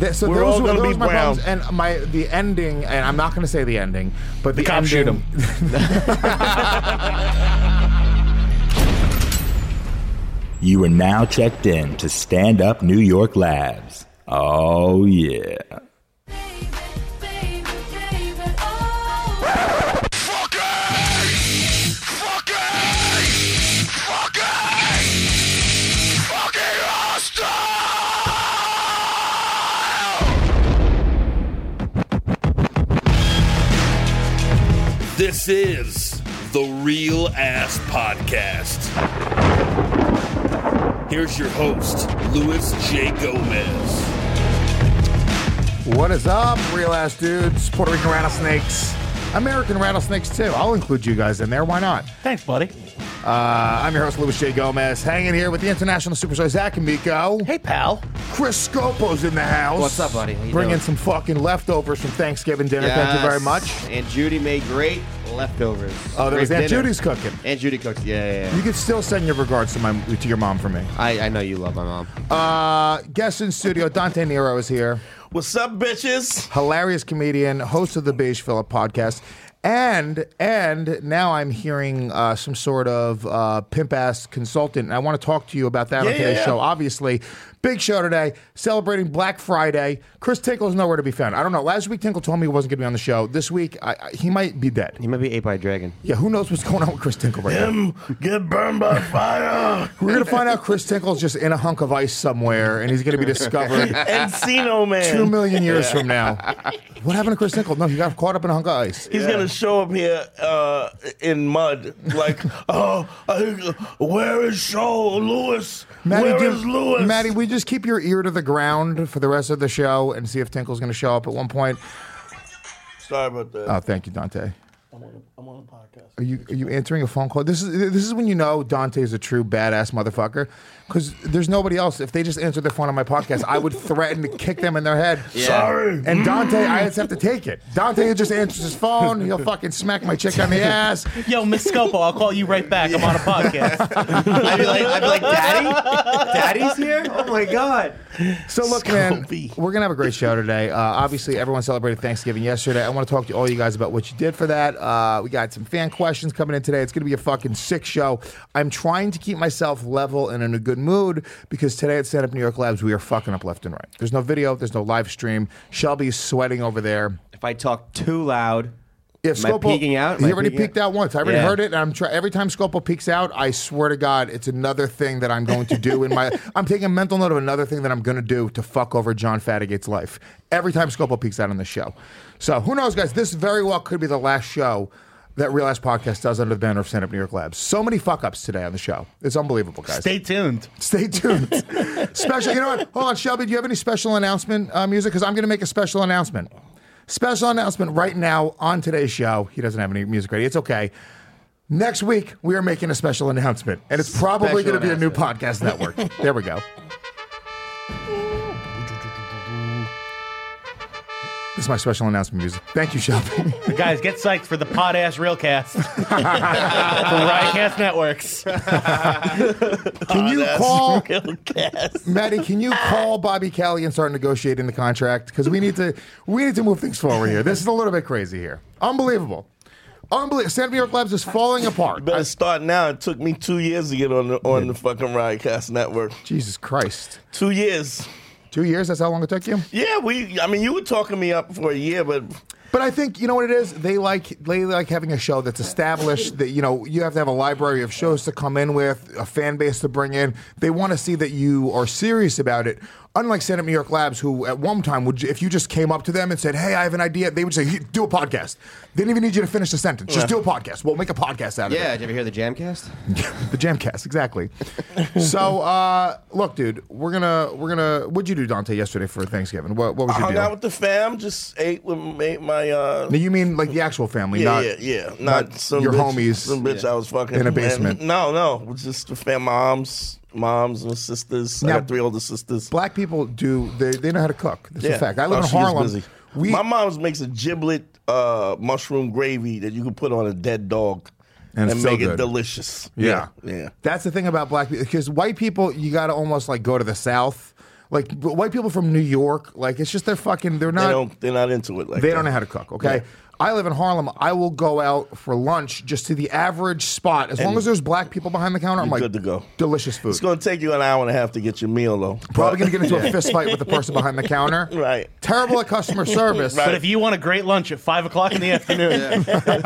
So We're all going to be my brown. problems. And the ending, and I'm not going to say the ending, but the cops ending. shoot You are now checked in to Stand Up New York Labs. Oh, yeah. This is the Real Ass Podcast. Here's your host, Louis J. Gomez. What is up, real ass dudes? Puerto Rican rattlesnakes, American rattlesnakes too. I'll include you guys in there. Why not? Thanks, buddy. I'm your host, Louis J. Gomez, hanging here with the international superstar Zach Amico. Hey, pal. Chris Scopo's in the house. What's up, buddy? How you Bringing doing? some fucking leftovers from Thanksgiving dinner. Yes. Thank you very much. Aunt Judy made great leftovers. Oh, there was Great Aunt dinner. Judy's cooking. Aunt Judy cooked. Yeah. You can still send your regards to your mom for me. I know you love my mom. Guest in studio, Dante Nero is here. What's up, bitches? Hilarious comedian, host of the Beige Phillip podcast. And now I'm hearing some sort of pimp-ass consultant. And I want to talk to you about that on today's show. Obviously, big show today, celebrating Black Friday. Chris Tinkle is nowhere to be found. I don't know. Last week, Tinkle told me he wasn't going to be on the show. This week, he might be dead. He might be ate by a dragon. Yeah, who knows what's going on with Chris Tinkle right now? Get burned by fire. We're going to find out Chris Tinkle's just in a hunk of ice somewhere, and he's going to be discovered Encino Man. 2 million years from now. What happened to Chris Tinkle? No, he got caught up in a hunk of ice. He's going to show up here in mud. Like, where is Show Lewis? Where is Lewis? Maddie, we just keep your ear to the ground for the rest of the show and see if Tinkle's going to show up at one point. Sorry about that. Oh, thank you, Dante. I'm on a podcast. Are you answering a phone call? This is when you know Dante is a true badass motherfucker, because there's nobody else. If they just answered their phone on my podcast, I would threaten to kick them in their head. Yeah. Sorry. And Dante, I just have to take it. Dante just answers his phone. He'll fucking smack my chick on the ass. Yo, Miss Scopo, I'll call you right back. I'm on a podcast. I'd be like, Daddy? Daddy's here? Oh my God. So look, man, Scopy. we're gonna have a great show today. Obviously, everyone celebrated Thanksgiving yesterday. I want to talk to all you guys about what you did for that. We got some fan questions coming in today. It's gonna be a fucking sick show. I'm trying to keep myself level and in a good mood because today at Stand Up New York Labs, we are fucking up left and right. There's no video. There's no live stream. Shelby's sweating over there. If I talk too loud, If Am I peeking out? Am He I already peeking peeked out once. I already Yeah. heard it, and every time Scopo peeks out, I swear to God, it's another thing that I'm going to do in my. I'm taking a mental note of another thing that I'm going to do to fuck over John Fatigate's life. Every time Scopo peeks out on the show. So who knows, guys? This very well could be the last show that Real Ass Podcast does under the banner of Stand Up New York Labs. So many fuck ups today on the show. It's unbelievable, guys. Stay tuned. Stay tuned. Special. You know what? Hold on, Shelby. Do you have any special announcement music? Because I'm going to make a special announcement. Special announcement right now on today's show. He doesn't have any music ready. It's okay. Next week, we are making a special announcement, and it's probably going to be a new podcast network. There we go. This is my special announcement music. Thank you, Shelby. Guys, get psyched for the pod-ass Realcast from Riotcast Networks. Can you call Realcast. Maddie? Can you call Bobby Kelly and start negotiating the contract? Because we need to move things forward here. This is a little bit crazy here. Unbelievable. Stand Up New York Labs is falling apart. Better start now. It took me 2 years to get on the fucking Riotcast Network. Jesus Christ. 2 years. 2 years? That's how long it took you? Yeah, you were talking me up for a year, but But I think, you know what it is? They like having a show that's established, that, you know, you have to have a library of shows to come in with, a fan base to bring in. They want to see that you are serious about it. Unlike Stand Up New York Labs, who at one time, if you just came up to them and said, hey, I have an idea, they would say, do a podcast. They didn't even need you to finish the sentence. Just do a podcast. We'll make a podcast out of it. yeah, did you ever hear the Jamcast? The Jamcast, exactly. So, look, dude, we're gonna. What'd you do, Dante, yesterday for Thanksgiving? What was I your hung deal? out with the fam, just ate with my No, you mean like the actual family, yeah, not some your bitch, homies some bitch I was fucking in a basement. No, it was just the fam, moms and sisters. Now, I got 3 older sisters. Black people they know how to cook. That's a fact. I live Oh, in she gets Harlem. busy. My mom makes a giblet mushroom gravy that you can put on a dead dog And and it's so make good. it delicious. Yeah. Yeah. That's the thing about black people, because white people, you got to almost like go to the South. Like white people from New York, like it's just they're not. They're not into it. They don't know how to cook. Okay. Yeah. I live in Harlem. I will go out for lunch just to the average spot. As long as there's black people behind the counter, I'm like, good to go. Delicious food. It's going to take you an hour and a half to get your meal, though. Probably going to get into a fist fight with the person behind the counter. Right. Terrible at customer service. But if you want a great lunch at 5 o'clock in the afternoon,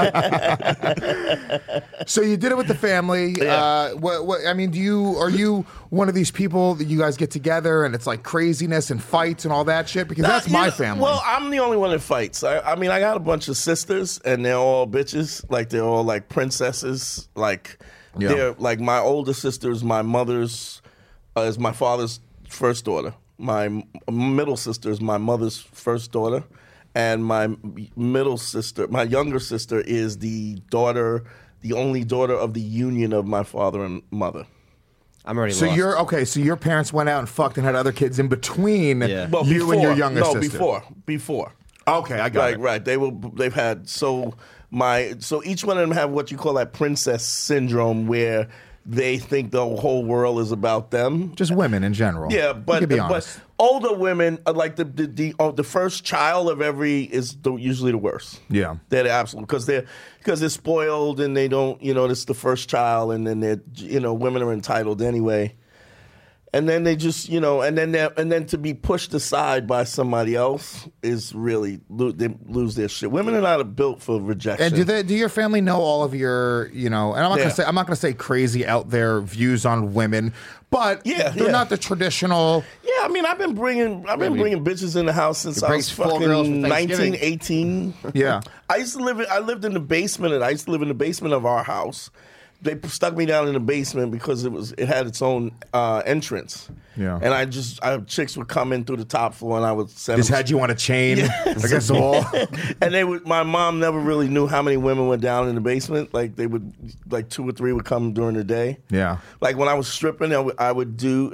So you did it with the family. Yeah. I mean, are you one of these people that you guys get together and it's like craziness and fights and all that shit? Because that's my family. Well, I'm the only one that fights. I mean, I got a bunch of sisters, and they're all bitches. Like, they're all like princesses. Like, they're like my older sister is my mother's, is my father's first daughter. My middle sister is my mother's first daughter. And my my younger sister is the only daughter of the union of my father and mother. I'm already So lost. So your parents went out and fucked and had other kids in between Well, you and your younger sister. Before. Okay, I got it. Right. They've had so each one of them have what you call that princess syndrome, where they think the whole world is about them. Just women in general. Yeah, You but can be honest. older women are like the first child of every is usually the worst. Yeah. They're the absolute because they're spoiled and they don't, it's the first child, and then they're, women are entitled anyway. And then they just, and then to be pushed aside by somebody else is really they lose their shit. Women are not built for rejection. And do your family know all of your, and I'm not gonna say crazy out there views on women, but they're not the traditional. Yeah, I mean, I've been bringing bitches in the house since I was fucking 19, 18. Yeah. I lived in the basement, I used to live in the basement of our house. They stuck me down in the basement because it had its own entrance. Yeah. And chicks would come in through the top floor, and I would send Just them. had you on a chain against the wall. And my mom never really knew how many women were down in the basement. Like, they would, like 2 or 3 would come during the day. Yeah. Like, when I was stripping, I would do,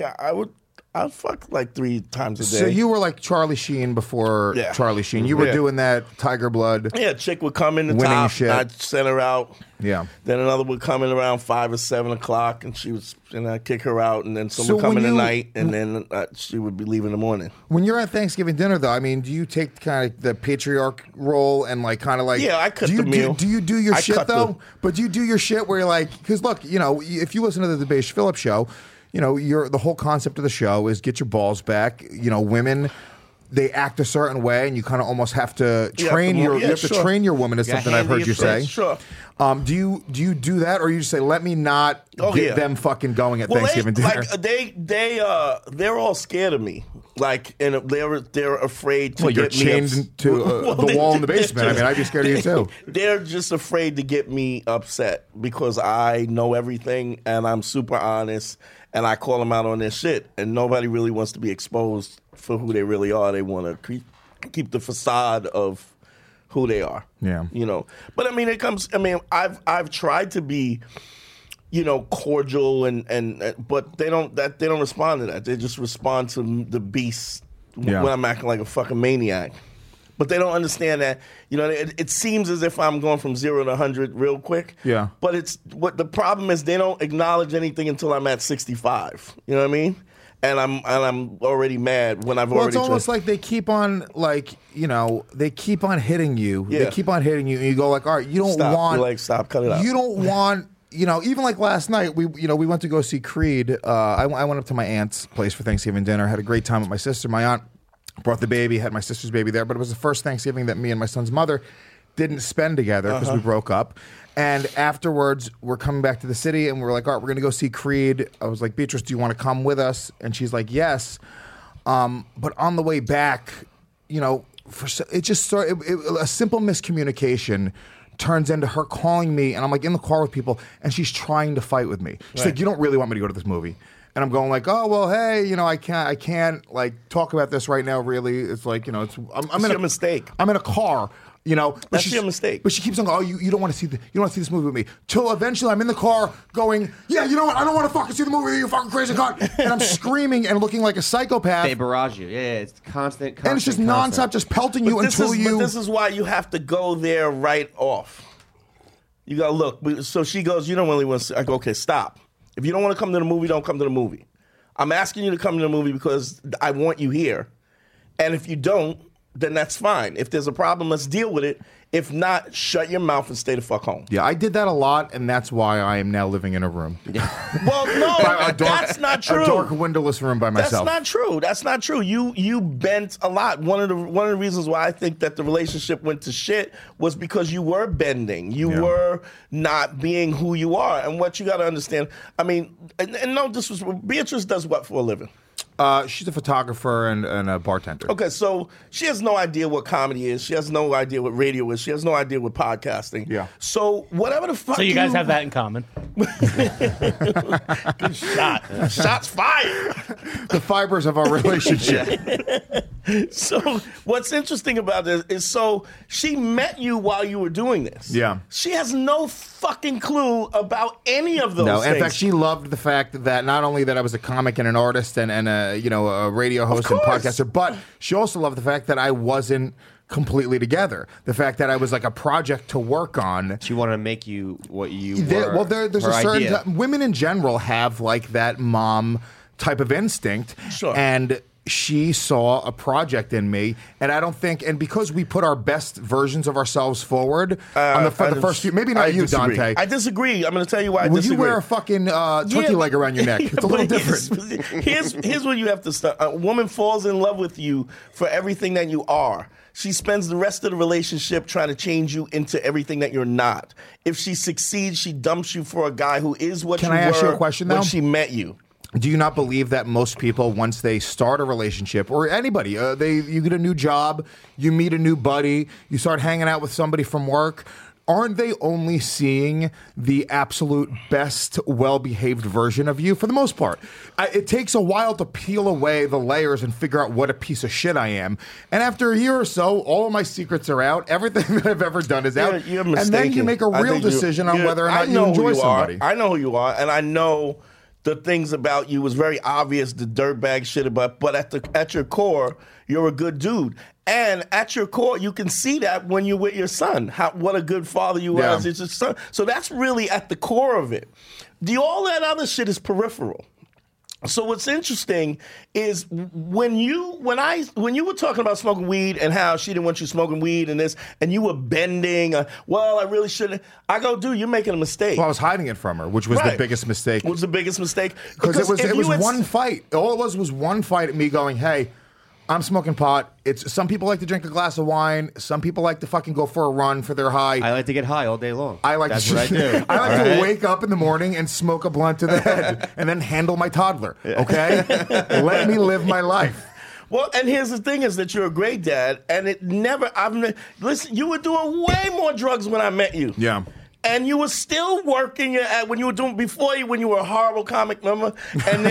I'd fuck like 3 times a day. So you were like Charlie Sheen before Charlie Sheen. You were doing that Tiger Blood. Yeah, a chick would come in the winning top, shit. and I'd send her out. Yeah. Then another would come in around 5 or 7 o'clock, and I'd kick her out, and then some So would come when in you- the night, and then she would be leaving in the morning. When you're at Thanksgiving dinner, though, I mean, do you take kind of the patriarch role and like kind of like? Yeah, I cut do you the meal. Do you do your I shit cut though? But do you do your shit where you're like, because look, if you listen to the Beige Phillips show, the whole concept of the show is get your balls back. Women, they act a certain way, and you kind of almost have to train you have to train your woman. Is something I've heard you say. Sure. Do you do that, or you just say, let me not get them fucking going at Thanksgiving dinner? They're all scared of me. Like, and they're afraid to you're get me chained to the wall in the basement. I mean, I'd be scared of you too. They're just afraid to get me upset because I know everything and I'm super honest and I call them out on their shit. And nobody really wants to be exposed for who they really are. They want to keep the facade of who they are. Yeah. But I mean, I've tried to be, cordial but they don't respond to that. They just respond to the beast when I'm acting like a fucking maniac. But they don't understand that, it seems as if I'm going from 0 to 100 real quick. Yeah. But the problem is they don't acknowledge anything until I'm at 65. You know what I mean? And I'm already mad when I've already. Well, it's almost like they keep on they keep on hitting you. Yeah. They keep on hitting you, and you go like, all right, you don't want. You're like, stop, cut it out. You don't want. Even like last night, we went to go see Creed. I went up to my aunt's place for Thanksgiving dinner. Had a great time with my sister. My aunt brought the baby, had my sister's baby there, but it was the first Thanksgiving that me and my son's mother didn't spend together because we broke up. And afterwards, we're coming back to the city, and we're like, all right, we're going to go see Creed. I was like, Beatrice, do you want to come with us? And she's like, yes. But on the way back, it just started, a simple miscommunication turns into her calling me, and I'm like in the car with people, and she's trying to fight with me. She's like, you don't really want me to go to this movie. And I'm going like, oh, well, hey, I can't like talk about this right now, really. It's like, I'm in your mistake. I'm in a car. But that's your mistake. But she keeps on going, you don't want to see this movie with me. Till eventually I'm in the car going, yeah, you know what? I don't want to fucking see the movie, you fucking crazy cunt. And I'm screaming and looking like a psychopath. They barrage you. Yeah, it's constant. And it's just nonstop, just pelting you until you. But this is why you have to go there right off. You gotta look. So she goes, you don't really want to see. I go, okay, stop. If you don't want to come to the movie, don't come to the movie. I'm asking you to come to the movie because I want you here. And if you don't, then that's fine. If there's a problem, let's deal with it. If not, shut your mouth and stay the fuck home. Yeah, I did that a lot, and that's why I am now living in a room. Well, no, that's not true. A dark, windowless room by myself. That's not true. That's not true. You bent a lot. One of the reasons why I think that the relationship went to shit was because you were bending. You were not being who you are. And what you got to understand, I mean, and no disrespect, Beatrice does what for a living? She's a photographer and a bartender. Okay, so she has no idea what comedy is. She has no idea what radio is. She has no idea what podcasting. Yeah. So whatever the fuck. So you guys have that in common. Good shot. Shots fired. The fibers of our relationship. So what's interesting about this is, so she met you while you were doing this. Yeah. She has no fucking clue about any of those No, things. in fact, she loved the fact that not only that I was a comic and an artist and a radio host and podcaster, but she also loved the fact that I wasn't completely together. The fact that I was like a project to work on. She wanted to make you what you were. Well, there's her a certain idea. women in general have like that mom type of instinct, Sure. and she saw a project in me, and I don't think, and because we put our best versions of ourselves forward on the first few, maybe not I you, disagree. Dante. I disagree. I'm going to tell you why I Will disagree. you wear a fucking turkey leg around your neck? It's a little different. Here's what you have to start. A woman falls in love with you for everything that you are. She spends the rest of the relationship trying to change you into everything that you're not. If she succeeds, she dumps you for a guy who is what Can you I ask were you a question, when though? she met you. Do you not believe that most people, once they start a relationship, or anybody, you get a new job, you meet a new buddy, you start hanging out with somebody from work, aren't they only seeing the absolute best, well-behaved version of you for the most part? It takes a while to peel away the layers and figure out what a piece of shit I am. And after a year or so, all of my secrets are out. Everything that I've ever done is out. You're and then you make a I real think decision on whether or I not you know who enjoy you somebody. are. I know who you are, and I know the things about you was very obvious, the dirtbag shit about, but at your core, you're a good dude. And at your core, you can see that when you're with your son, what a good father you are as your son. So that's really at the core of it. All that other shit is peripheral. So what's interesting is when you were talking about smoking weed and how she didn't want you smoking weed and this, and you were bending, well, I really shouldn't. I go, dude, you're making a mistake. Well, I was hiding it from her, which was the biggest mistake. What was the biggest mistake? Because it was one fight. All it was one fight at me going, hey, I'm smoking pot. Some people like to drink a glass of wine. Some people like to fucking go for a run for their high. I like to get high all day long. That's what I do. I like to wake up in the morning and smoke a blunt to the head and then handle my toddler. Okay? Let me live my life. Well, and here's the thing is that you're a great dad, and listen, you were doing way more drugs when I met you. Yeah. And you were still working when you were doing when you were a horrible comic member, and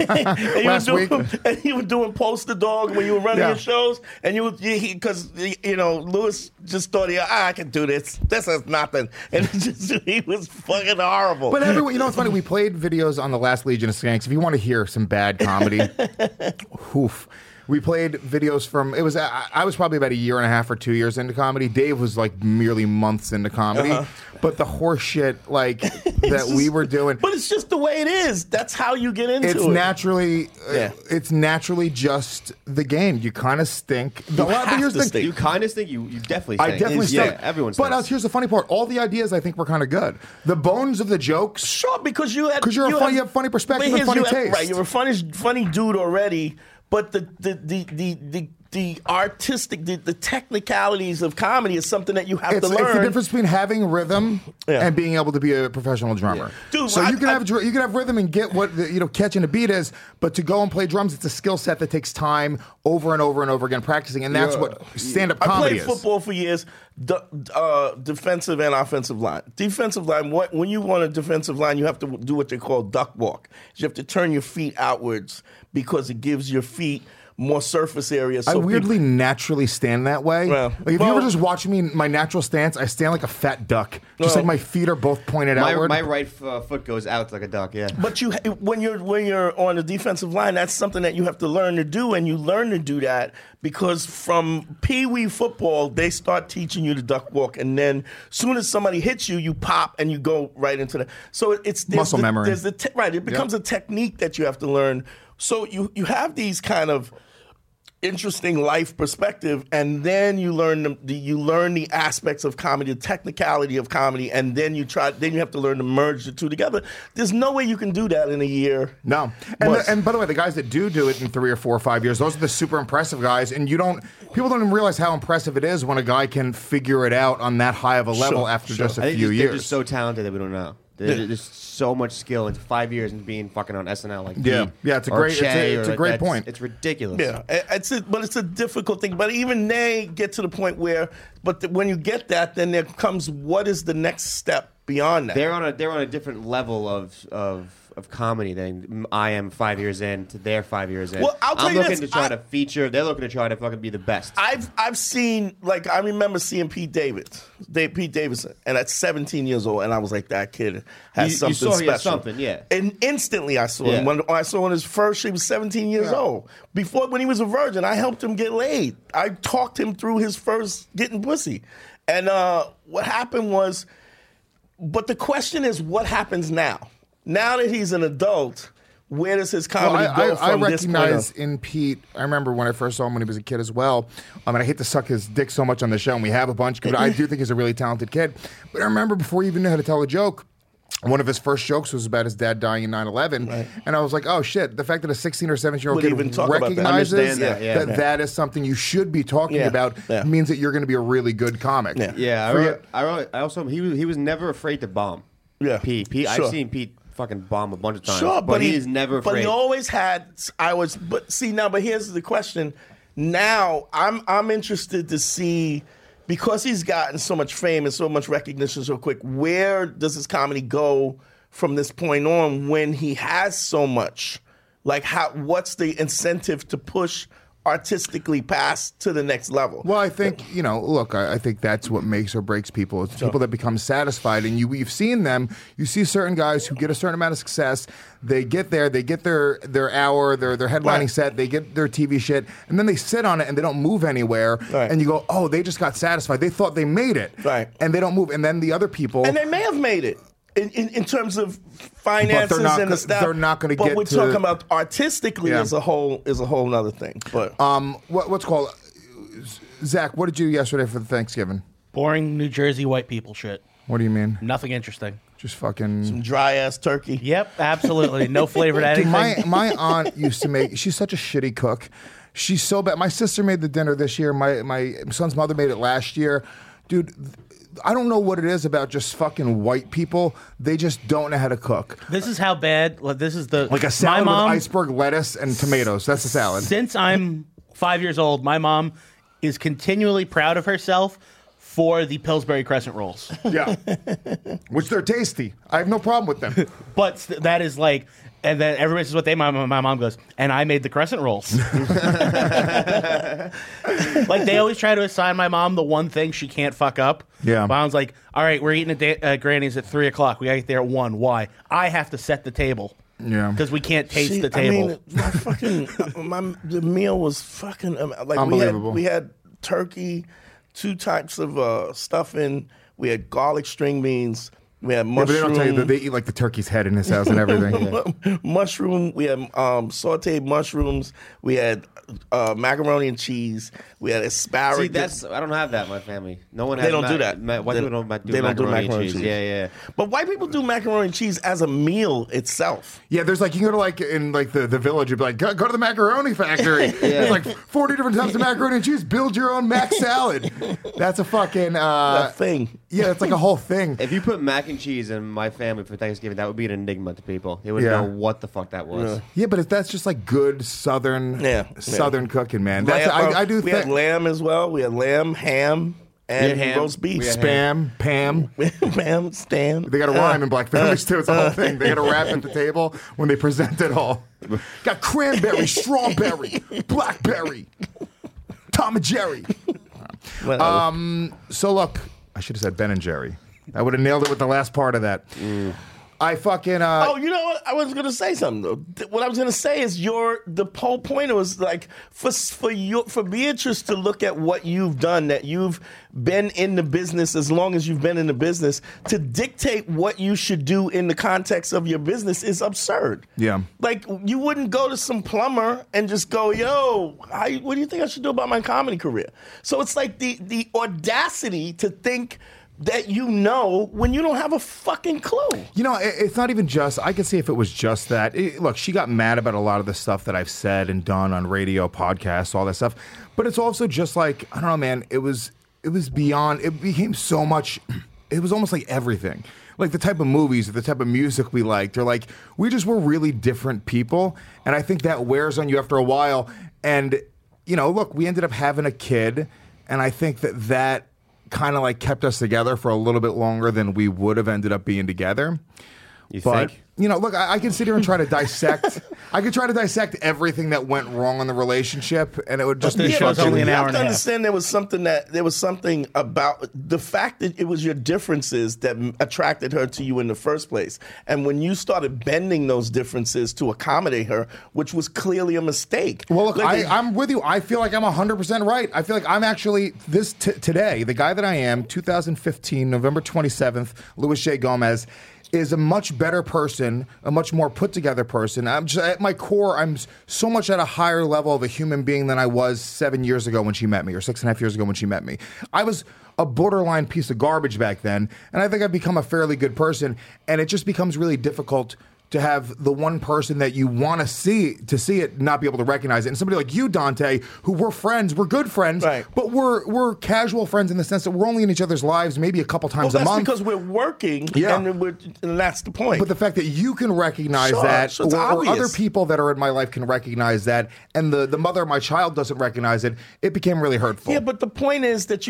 then and you were doing Poster Dog when you were running your shows, and because Lewis just thought I can do this. This is nothing, and he was fucking horrible. But everyone, it's funny. We played videos on the last Legion of Skanks. If you want to hear some bad comedy, oof. We played videos from, I was probably about a year and a half or 2 years into comedy. Dave was like merely months into comedy. But the horse shit that we were doing. But it's just the way it is. That's how you get into it. It's naturally just the game. You kind of stink. You kind of stink. You definitely stink. I definitely stink. Yeah, everyone stinks. But here's the funny part. All the ideas I think were kind of good. The bones of the jokes. Sure, because you have funny perspective and funny taste. Right, you're a funny dude already. But the artistic, the technicalities of comedy is something that you have to learn. It's the difference between having rhythm and being able to be a professional drummer. Yeah. Dude, so you can have rhythm and get what catching a beat is, but to go and play drums, it's a skill set that takes time over and over and over again practicing, and that's what stand-up comedy is. I played football for years, defensive and offensive line. Defensive line, when you want a defensive line, you have to do what they call duck walk. You have to turn your feet outwards because it gives your feet more surface area. So I weirdly naturally stand that way. If you ever just watch me in my natural stance, I stand like a fat duck. Just like my feet are both pointed outward. My right foot goes out like a duck, yeah. But when you're on the defensive line, that's something that you have to learn to do, and you learn to do that because from Pee-wee football, they start teaching you the duck walk, and then as soon as somebody hits you, you pop and you go right into the. So it's muscle memory. It becomes a technique that you have to learn So you have these kind of interesting life perspective, and then you learn the aspects of comedy, the technicality of comedy, and then you have to learn to merge the two together. There's no way you can do that in a year. No. And by the way, the guys that do it in 3 or 4 or 5 years, those are the super impressive guys. And people don't even realize how impressive it is when a guy can figure it out on that high of a level after just a few years. They're just so talented that we don't know. There's just so much skill into 5 years and being fucking on SNL like it's a great point. It's ridiculous. Yeah, but it's a difficult thing. But even they get to the point where, when you get that, then there comes what is the next step beyond that? They're on a different level of comedy than I am 5 years in to their 5 years in. Well, I'll tell I'm you looking this, to try to feature. They're looking to try to fucking be the best. I've seen, like, I remember seeing Pete Davidson, and at 17 years old, and I was like, that kid has something special. He had something, yeah. And instantly I saw him. When I saw him his first, he was 17 years old. Before, when he was a virgin, I helped him get laid. I talked him through his first getting pussy. And what happened was, but the question is, what happens now? Now that he's an adult, where does his comedy go from I this point recognize on? in Pete, I remember when I first saw him when he was a kid as well. And I hate to suck his dick so much on the show, and we have a bunch, but I do think he's a really talented kid. But I remember before he even knew how to tell a joke, one of his first jokes was about his dad dying in 9/11. Right. And I was like, oh shit, the fact that a 16 or 17-year-old kid recognizes that is something you should be talking about means that you're going to be a really good comic. I also, he was never afraid to bomb. Yeah. Pete. Sure. I've seen Pete fucking bomb a bunch of times. Sure, but he is never afraid. But he always had. But here's the question. Now I'm interested to see, because he's gotten so much fame and so much recognition so quick, where does his comedy go from this point on when he has so much? Like, what's the incentive to push artistically past to the next level? Well, I think, look, I think that's what makes or breaks people. It's people that become satisfied. And you've seen them. You see certain guys who get a certain amount of success. They get there. They get their hour, their headlining set. They get their TV shit. And then they sit on it and they don't move anywhere. Right. And you go, oh, they just got satisfied. They thought they made it. Right. And they don't move. And then the other people. And they may have made it. In terms of finances and the stuff, they're not going to get. But we're talking about artistically as a whole other thing. But what's called Zach? What did you do yesterday for Thanksgiving? Boring New Jersey white people shit. What do you mean? Nothing interesting. Just fucking some dry ass turkey. Yep, absolutely. No flavor to anything. My aunt used to make. She's such a shitty cook. She's so bad. My sister made the dinner this year. My son's mother made it last year. Dude, I don't know what it is about just fucking white people. They just don't know how to cook. This is how bad. This is the like a salad with iceberg lettuce and tomatoes. That's a salad. Since I'm 5 years old, my mom is continually proud of herself for the Pillsbury Crescent rolls. Yeah, which they're tasty. I have no problem with them. But that is like, and then everybody says what my mom goes, and I made the crescent rolls. Like, they always try to assign my mom the one thing she can't fuck up. Yeah. My mom's like, all right, we're eating at Granny's at 3 o'clock. We got to get there at 1. Why? I have to set the table. Yeah. Because we can't taste the table. I mean, the meal was fucking like unbelievable. We had turkey, 2 types of stuffing. We had garlic string beans. We had mushroom. But they don't tell you that they eat like the turkey's head in his house and everything. Mushroom. We had sauteed mushrooms. We had macaroni and cheese. We had asparagus. See, I don't have that in my family. No one has. They don't do that. White people don't do macaroni and cheese. Yeah. But white people do macaroni and cheese as a meal itself. Yeah, there's like, you go to like in like the village, you'd be like, go to the macaroni factory. There's like 40 different types of macaroni and cheese. Build your own mac salad. That's a fucking that thing. Yeah, it's like a whole thing. If you put mac and cheese in my family for Thanksgiving, that would be an enigma to people. They wouldn't know what the fuck that was. Yeah, but if that's just like good Southern cooking, man. That's I do think. We had lamb as well. We had lamb, ham, and roast beef. Spam, Pam. Pam, Stan. They got a rhyme in Black Families too. It's the whole thing. They got a rap at the table when they present it all. Got cranberry, strawberry, blackberry, Tom and Jerry. So look, I should have said Ben and Jerry. I would have nailed it with the last part of that. I fucking. Oh, you know what? I was gonna say something though. What I was gonna say is the whole point was like for Beatrice to look at what you've done, that you've been in the business as long as you've been in the business, to dictate what you should do in the context of your business is absurd. Yeah. Like, you wouldn't go to some plumber and just go, yo, what do you think I should do about my comedy career? So it's like the audacity to think that you know when you don't have a fucking clue. You know, it's not even just, I could see if it was just that. Look, she got mad about a lot of the stuff that I've said and done on radio, podcasts, all that stuff. But it's also just like, I don't know, man, it was beyond, it became so much, it was almost like everything. Like the type of movies, the type of music we liked, or like, we just were really different people. And I think that wears on you after a while. And, you know, look, we ended up having a kid, and I think that kind of like kept us together for a little bit longer than we would have ended up being together. You But, think? you know, look, I can sit here and try to dissect. I could try to dissect everything that went wrong in the relationship, and it would just this be show's fucking- only an You hour have and to a half. understand there was something about the fact that it was your differences that attracted her to you in the first place. And when you started bending those differences to accommodate her, which was clearly a mistake. Well, look, Like, I'm with you. I feel like I'm 100% right. I feel like I'm actually today, the guy that I am, 2015, November 27th, Louis J. Gomez, is a much better person, a much more put together person. I'm just, at my core, I'm so much at a higher level of a human being than I was 7 years ago when she met me, or 6.5 years ago when she met me. I was a borderline piece of garbage back then, and I think I've become a fairly good person, and it just becomes really difficult to have the one person that you want to see it not be able to recognize it. And somebody like you, Dante, who we're friends, we're good friends, Right. but we're casual friends in the sense that we're only in each other's lives maybe a couple times a that's month. because we're working, Yeah. and that's the point. But the fact that you can recognize Sure, that, so it's or obvious. other people that are in my life can recognize that, and the mother of my child doesn't recognize it, it became really hurtful. Yeah, but the point is that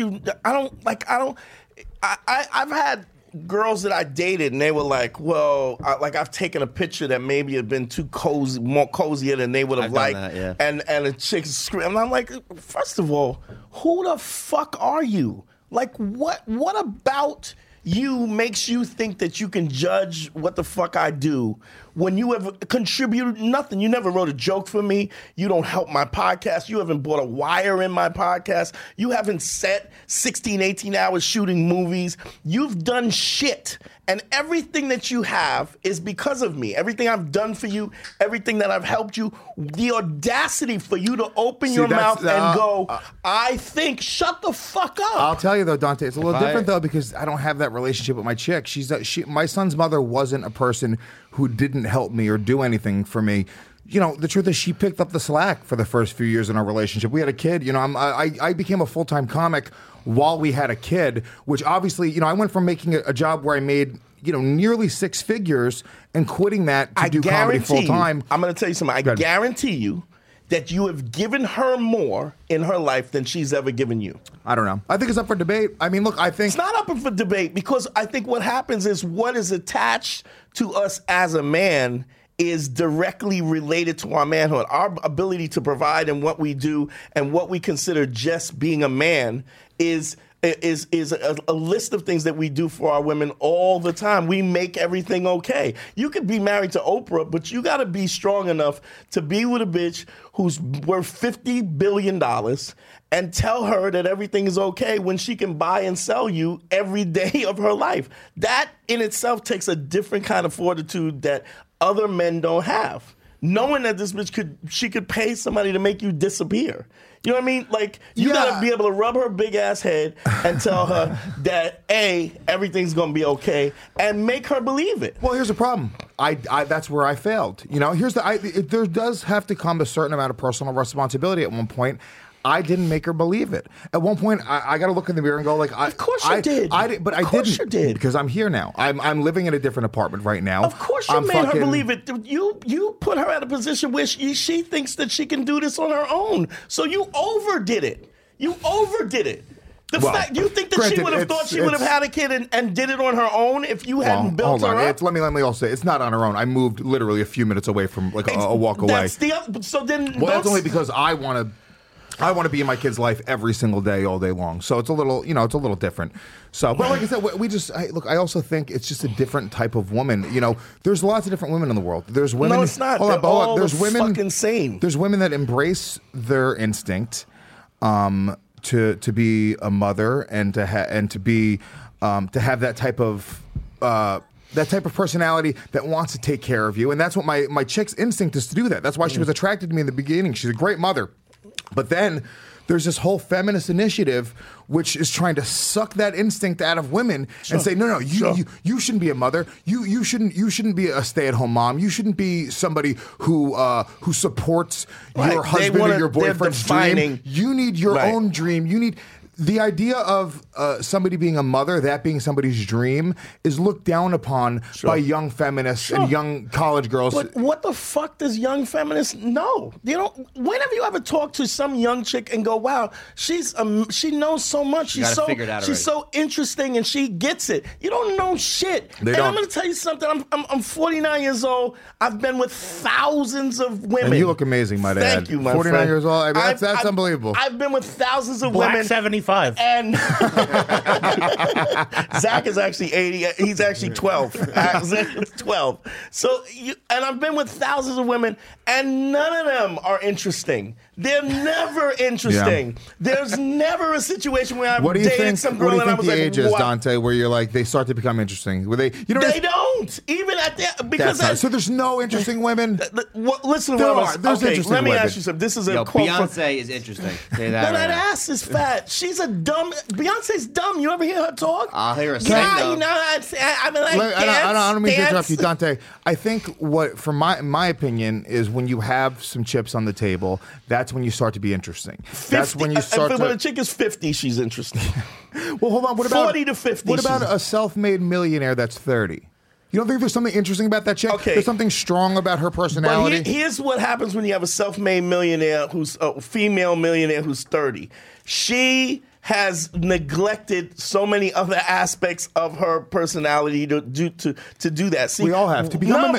I've had girls that I dated, and they were like, well, I've taken a picture that maybe had been too cozy, more cozier than they would have I've done liked. that, yeah. And a chick screamed. And I'm like, first of all, who the fuck are you? Like, what about you makes you think that you can judge what the fuck I do when you have contributed nothing? You never wrote a joke for me. You don't help my podcast. You haven't bought a wire in my podcast. You haven't set 16, 18 hours shooting movies. You've done shit. And everything that you have is because of me. Everything I've done for you, everything that I've helped you, the audacity for you to open your that's- mouth and go, I think, shut the fuck up. I'll tell you though, Dante, it's a little different though because I don't have that relationship with my chick. My son's mother wasn't a person who didn't help me or do anything for me. You know, the truth is she picked up the slack for the first few years in our relationship. We had a kid. You know, I became a full-time comic while we had a kid, which obviously, you know, I went from making a job where I made, you know, nearly six figures and quitting that to do comedy full-time. I'm going to tell you something. I guarantee you that you have given her more in her life than she's ever given you. I don't know. I think it's up for debate. I mean, look, I think... It's not up for debate because I think what happens is what is attached to us as a man is directly related to our manhood. Our ability to provide and what we do and what we consider just being a man is a list of things that we do for our women all the time. We make everything okay. You could be married to Oprah, but you got to be strong enough to be with a bitch who's worth $50 billion and tell her that everything is okay when she can buy and sell you every day of her life. That in itself takes a different kind of fortitude that other men don't have. Knowing that this bitch could pay somebody to make you disappear. You know what I mean? Like, you gotta be able to rub her big ass head and tell her that everything's gonna be okay, and make her believe it. Well, here's the problem. I that's where I failed. You know, there does have to come a certain amount of personal responsibility at one point. I didn't make her believe it. At one point, I got to look in the mirror and go, like, of course you did. I did, but I didn't. Of course you did. Because I'm here now. I'm living in a different apartment right now. Of course you made her believe it. You put her at a position where she thinks that she can do this on her own. So you overdid it. You overdid it. The fact you think that she would have thought she would have had a kid and did it on her own if you hadn't built her up? Let me also say it's not on her own. I moved literally a few minutes away from like a walk away. That's so then. Well, that's only because I want to. I want to be in my kid's life every single day, all day long. So it's a little, it's a little different. So, but like I said, I also think it's just a different type of woman. There's lots of different women in the world. There's women. No, it's not. Hold on, They're all there's women fucking same. There's women that embrace their instinct, to be a mother and to have that type of. That type of personality that wants to take care of you. And that's what my chick's instinct is to do that. That's why she was attracted to me in the beginning. She's a great mother. But then there's this whole feminist initiative which is trying to suck that instinct out of women and say, no, you shouldn't be a mother. You shouldn't be a stay-at-home mom. You shouldn't be somebody who supports your husband or your boyfriend's dream. You need your own dream. You need... The idea of somebody being a mother, that being somebody's dream, is looked down upon by young feminists and young college girls. But what the fuck does young feminists know? When have you ever talked to some young chick and go, wow, she knows so much. She's so interesting and she gets it. You don't know shit. I'm going to tell you something. I'm 49 years old. I've been with thousands of women. And you look amazing, my dad. Thank you, my 49 friend. years old. That's unbelievable. I've been with thousands of Black women. 75. And Zach is actually 80. He's actually 12. Zach is 12. So, and I've been with thousands of women, and none of them are interesting. They're never interesting. Yeah. There's never a situation where I've dated some girl and I was like, what do you think the age is, Dante, where you're like, they start to become interesting? They don't. Even at that, because so there's no interesting women? Listen, there's interesting let me women. ask you something. This is a quote. Beyonce is interesting. Say that. But that ass is fat. She's a dumb. Beyonce's dumb. You ever hear her talk? I'll hear her sing. Yeah, I don't mean to interrupt you, Dante. I think from my opinion, is when you have some chips on the table, that's when you start to be interesting. 50, that's when you start when a chick is 50, she's interesting. Well, hold on. What about 40 to 50? What about a self-made millionaire that's 30? You don't think there's something interesting about that chick? Okay. There's something strong about her personality? But here's what happens when you have a self-made millionaire who's a female millionaire who's 30. She has neglected so many other aspects of her personality to do that. See, we all have to become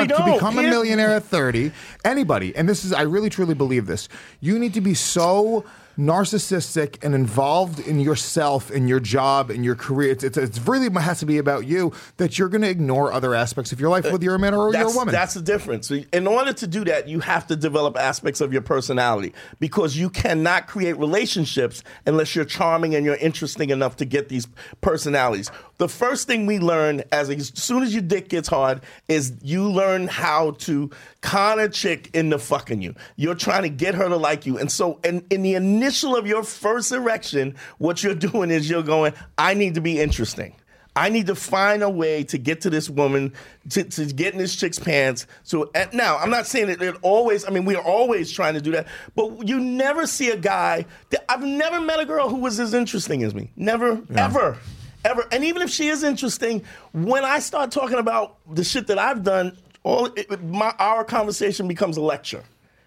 a millionaire at 30. Anybody, and this is, I really truly believe this. You need to be so narcissistic and involved in yourself, in your job, in your career. It's really has to be about you, that you're going to ignore other aspects of your life, whether you're a man or you're a woman. That's the difference. In order to do that, you have to develop aspects of your personality, because you cannot create relationships unless you're charming and you're interesting enough to get these personalities. The first thing we learn as soon as your dick gets hard is you learn how to con a chick into fucking you. You're trying to get her to like you. And so in the initial of your first erection, what you're doing is you're going, I need to be interesting. I need to find a way to get to this woman, to get in this chick's pants. So now, I'm not saying that we are always trying to do that, but you never see a guy, I've never met a girl who was as interesting as me. Never, ever. And even if she is interesting, when I start talking about the shit that I've done, our conversation becomes a lecture.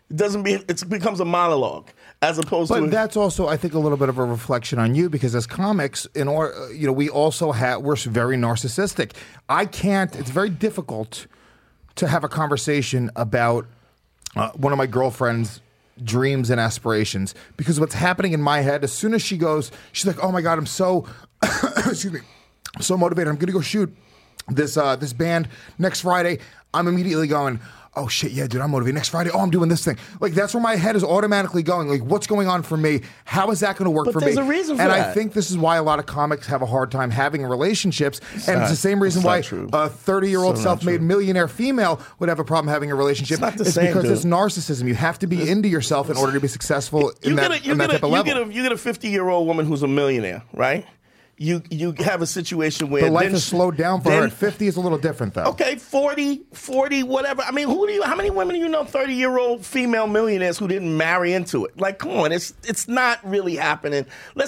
It becomes a monologue as opposed to. But that's also, I think, a little bit of a reflection on you, because as comics, we also we're very narcissistic. It's very difficult to have a conversation about one of my girlfriend's dreams and aspirations, because what's happening in my head, as soon as she's like, oh my God, I'm so, excuse me, I'm so motivated. I'm going to go shoot this band next Friday. I'm immediately going, oh shit, yeah, dude, I'm motivated. Next Friday, I'm doing this thing. Like, that's where my head is automatically going. Like, what's going on for me? How is that going to work for me? But there's a reason for that. And I think this is why a lot of comics have a hard time having relationships. It's the same reason why a 30-year-old self-made millionaire female would have a problem having a relationship. It's not the same, because dude. It's narcissism. You have to be into yourself in order to be successful in that type of level. You get a 50-year-old woman who's a millionaire, right? You have a situation where the life is slowed down for her. At 50 is a little different, though. Okay, 40, whatever. I mean, how many women do you know, 30-year-old female millionaires who didn't marry into it? Like, come on, it's not really happening.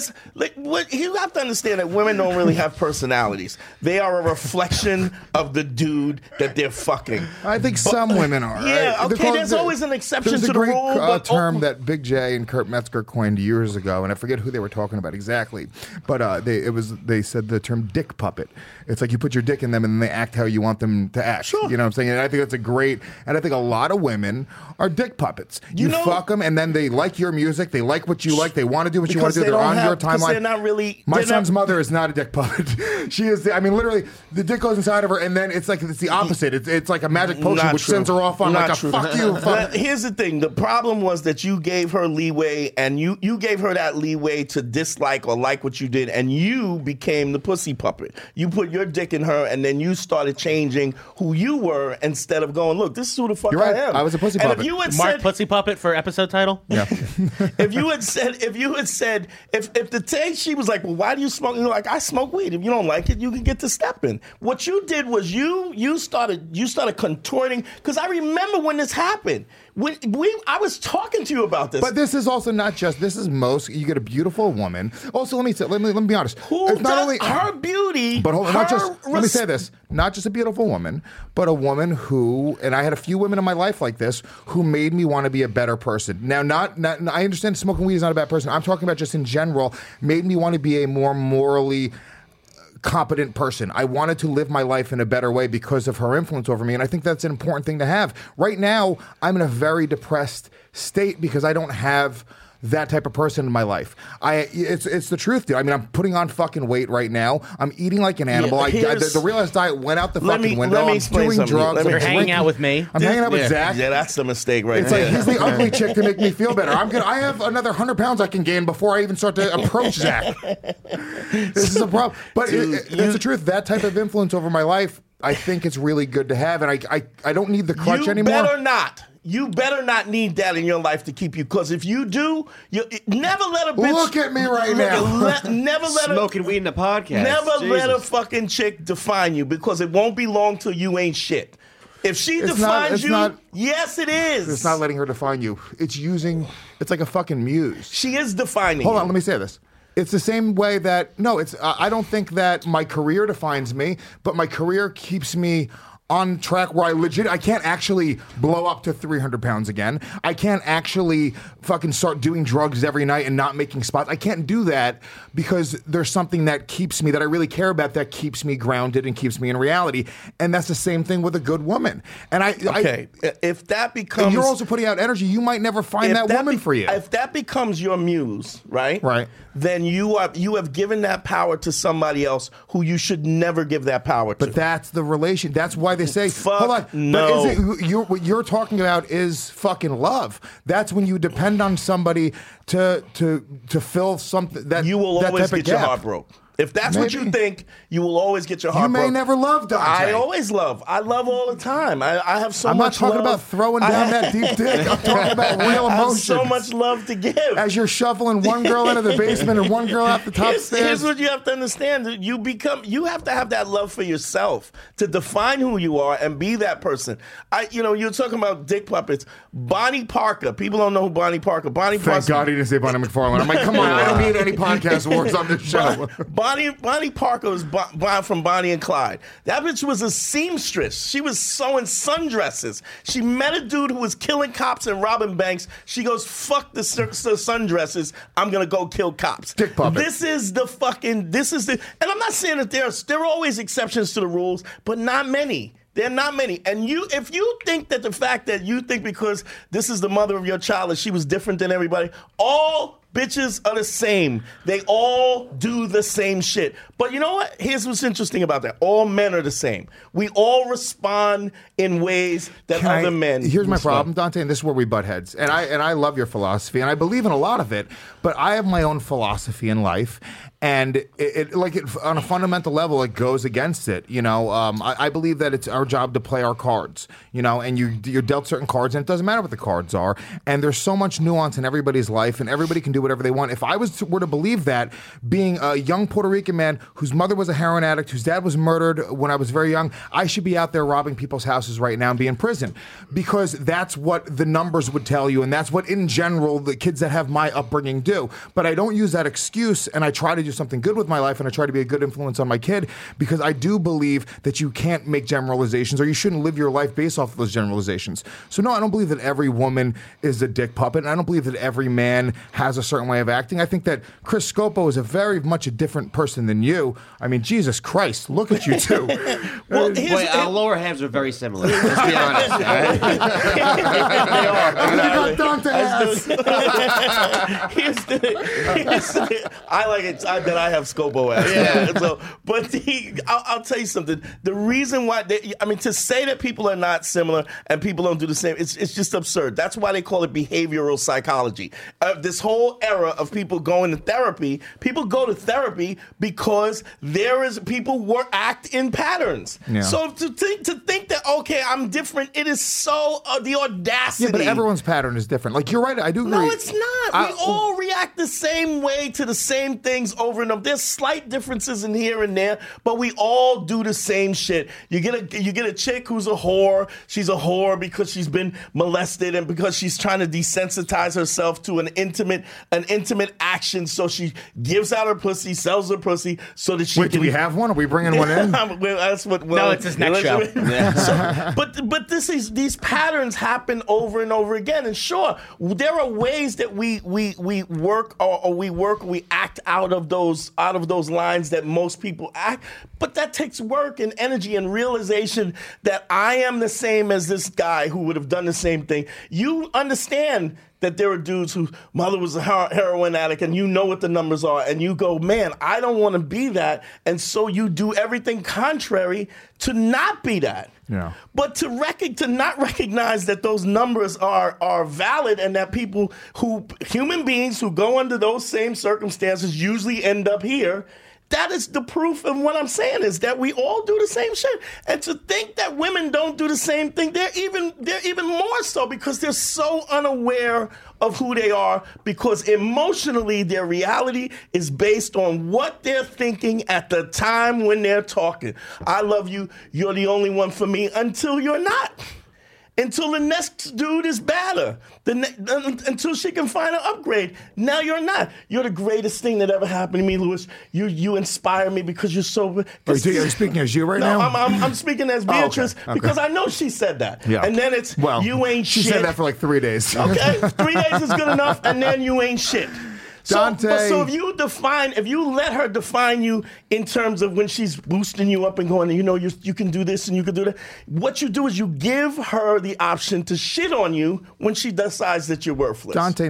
You have to understand that women don't really have personalities. They are a reflection of the dude that they're fucking. I think some women are. Yeah, right? okay, there's always an exception to the rule. There's a great term that Big J and Kurt Metzger coined years ago, and I forget who they were talking about exactly, but it was they said the term dick puppet. It's like you put your dick in them and they act how you want them to act. Sure. You know what I'm saying? And I think that's a great, and I think a lot of women are dick puppets. You fuck them and then they like your music, they like what you like, they want to do what you want to do, they're on your timeline. They're not really... My son's mother is not a dick puppet. She is, I mean, literally, the dick goes inside of her and then it's the opposite. It's like a magic potion which sends her off on like a fuck you. Here's the thing. The problem was that you gave her leeway and you gave her that leeway to dislike or like what you did, and you became the pussy puppet. You put your dick in her and then you started changing who you were instead of going, look, this is who the fuck You're right. I am. I was a pussy puppet. If you had Mark said, Pussy Puppet for episode title? Yeah. if the day she was like, well, why do you smoke? You're like, I smoke weed. If you don't like it, you can get to stepping. What you did was you started contorting, because I remember when this happened. I was talking to you about this. But this is also not just, this is most, you get a beautiful woman. Also, let me be honest. Who does her beauty, but hold on, let me say this, not just a beautiful woman, but a woman who, and I had a few women in my life like this, who made me want to be a better person. Now, not I understand smoking weed is not a bad person. I'm talking about just in general, made me want to be a more morally competent person. I wanted to live my life in a better way because of her influence over me, and I think that's an important thing to have. Right now, I'm in a very depressed state because I don't have that type of person in my life. It's the truth, dude. I mean, I'm putting on fucking weight right now. I'm eating like an animal. The Realized diet went out the fucking window. Let me I'm explain doing something. drugs. You're hanging out with me. I'm hanging out with Zach. Yeah, that's the mistake right It's there. like he's the ugly chick to make me feel better. I have another 100 pounds I can gain before I even start to approach Zach. This is a problem. But that's the truth. That type of influence over my life, I think it's really good to have. And I don't need the crutch anymore. You better not need that in your life to keep you. Because if you do, never let a bitch... Look at me right now. Never let Smoking weed in the podcast. Never let a fucking chick define you, because it won't be long till you ain't shit. If she defines you, yes, it is. It's not letting her define you. It's like a fucking muse. She is defining Hold you. on, let me say this. It's the same way that, I don't think that my career defines me, but my career keeps me on track where I can't actually blow up to 300 pounds again. I can't actually fucking start doing drugs every night and not making spots. I can't do that because there's something that keeps me, that I really care about, that keeps me grounded and keeps me in reality. And that's the same thing with a good woman. And if that becomes... you're also putting out energy, you might never find that woman for you. If that becomes your muse, right? Right. Then you have given that power to somebody else who you should never give that power to. But that's the relation. That's why they say, Fuck hold on. no. But what you're talking about is fucking love. That's when you depend on somebody to fill something that you will that always type of get your gap. heart broke. If that's what you think, you will always get your heart broke. You may never love Dante. I always love. I love all the time. I have so I'm much not talking love. about throwing down that deep dick. I'm talking about real I have emotions. so much love to give. As you're shuffling one girl into the basement and one girl out the top stairs. Here's what you have to understand. You have to have that love for yourself to define who you are and be that person. You're talking about dick puppets. Bonnie Parker. People don't know who Bonnie Parker. Thank God he didn't say Bonnie McFarlane. I'm like, come on, I don't need any podcast awards on this show. Bonnie Parker was from Bonnie and Clyde. That bitch was a seamstress. She was sewing sundresses. She met a dude who was killing cops and robbing banks. She goes, fuck the sundresses. I'm going to go kill cops. Dick puppet. And I'm not saying that there are always exceptions to the rules, but not many. There are not many. And if you think that the fact that you think because this is the mother of your child that she was different than everybody, all bitches are the same. They all do the same shit. But you know what? Here's what's interesting about that. All men are the same. We all respond in ways that other men Here's my respond. problem, Dante, and this is where we butt heads. And I love your philosophy, and I believe in a lot of it, but I have my own philosophy in life, and it on a fundamental level, it goes against it. I believe that it's our job to play our cards, and you're dealt certain cards, and it doesn't matter what the cards are. And there's so much nuance in everybody's life, and everybody can do whatever they want. If I were to believe that, being a young Puerto Rican man whose mother was a heroin addict, whose dad was murdered when I was very young, I should be out there robbing people's houses right now and be in prison, because that's what the numbers would tell you, and that's what, in general, the kids that have my upbringing do. But I don't use that excuse, and I try to do something good with my life, and I try to be a good influence on my kid, because I do believe that you can't make generalizations, or you shouldn't live your life based off of those generalizations. So no, I don't believe that every woman is a dick puppet, and I don't believe that every man has a certain way of acting. I think that Chris Scopo is very much a different person than you. I mean, Jesus Christ, look at you two. Our lower halves are very similar. Let's be honest. All right? They are. You got Dante ass. I like it that I have Scopo ass. Yeah. So, but I'll tell you something. The reason why, to say that people are not similar and people don't do the same, it's just absurd. That's why they call it behavioral psychology. This whole era of people going to therapy, people go to therapy because people act in patterns. Yeah. So to think that, okay, I'm different, it is so the audacity. Yeah, but everyone's pattern is different. Like, you're right, I do agree. No, it's not. We all react the same way to the same things over and over. There's slight differences in here and there, but we all do the same shit. You get a chick who's a whore. She's a whore because she's been molested and because she's trying to desensitize herself to an intimate action. So she gives out her pussy, sells her pussy, so that she. Wait, do we have one? Are we bringing one in? That's what. No, it's his next show. But these patterns happen over and over again. And sure, there are ways that we work or we act out of those lines that most people act. But that takes work and energy and realization that I am the same as this guy who would have done the same thing. You understand that there are dudes whose mother was a heroin addict, and you know what the numbers are, and you go, man, I don't want to be that, and so you do everything contrary to not be that. Yeah. But to not recognize that those numbers are valid, and that human beings who go under those same circumstances usually end up here. That is the proof of what I'm saying, is that we all do the same shit. And to think that women don't do the same thing, they're even more so, because they're so unaware of who they are, because emotionally their reality is based on what they're thinking at the time when they're talking. I love you, you're the only one for me, until you're not. Until the next dude is better. Until she can find an upgrade. Now you're not. You're the greatest thing that ever happened to me, Louis. You inspire me because you're so... Are you speaking as you right now? I'm speaking as Beatrice, okay. Because I know she said that. Yeah. And then it's, you ain't shit. She said that for like 3 days. Okay, 3 days is good enough, and then you ain't shit. Dante. So if you let her define you in terms of when she's boosting you up and going, you can do this and you can do that, what you do is you give her the option to shit on you when she decides that you're worthless. Dante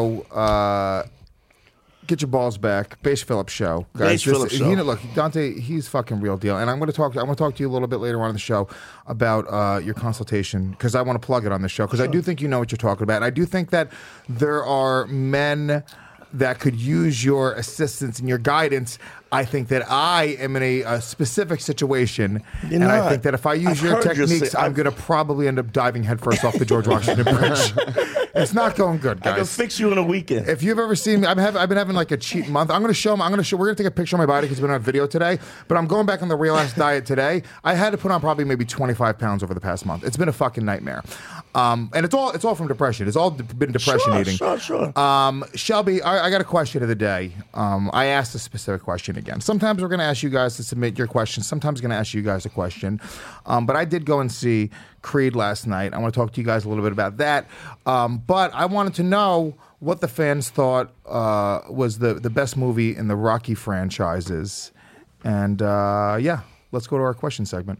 Nero, get your balls back. Bass Phillips Show, guys. Phillips Show. Look, Dante, he's fucking real deal, and I want to talk to you a little bit later on in the show about your consultation, because I want to plug it on the show, because I do think you know what you're talking about. And I do think that there are men that could use your assistance and your guidance. I think that I am in a specific situation, and I think that if I use your techniques, I'm going to probably end up diving headfirst off the George Washington Bridge. It's not going good, guys. I can fix you in a weekend. If you've ever seen me, I've been having like a cheat month. I'm going to show them. We're going to take a picture of my body because we're on video today. But I'm going back on the Real Ass diet today. I had to put on probably maybe 25 pounds over the past month. It's been a fucking nightmare. And it's all from depression. It's all been depression eating. Sure. Shelby, I got a question of the day. I asked a specific question again. Sometimes we're going to ask you guys to submit your questions. Sometimes we're going to ask you guys a question. But I did go and see Creed last night. I want to talk to you guys a little bit about that. But I wanted to know what the fans thought was the best movie in the Rocky franchises. And let's go to our question segment.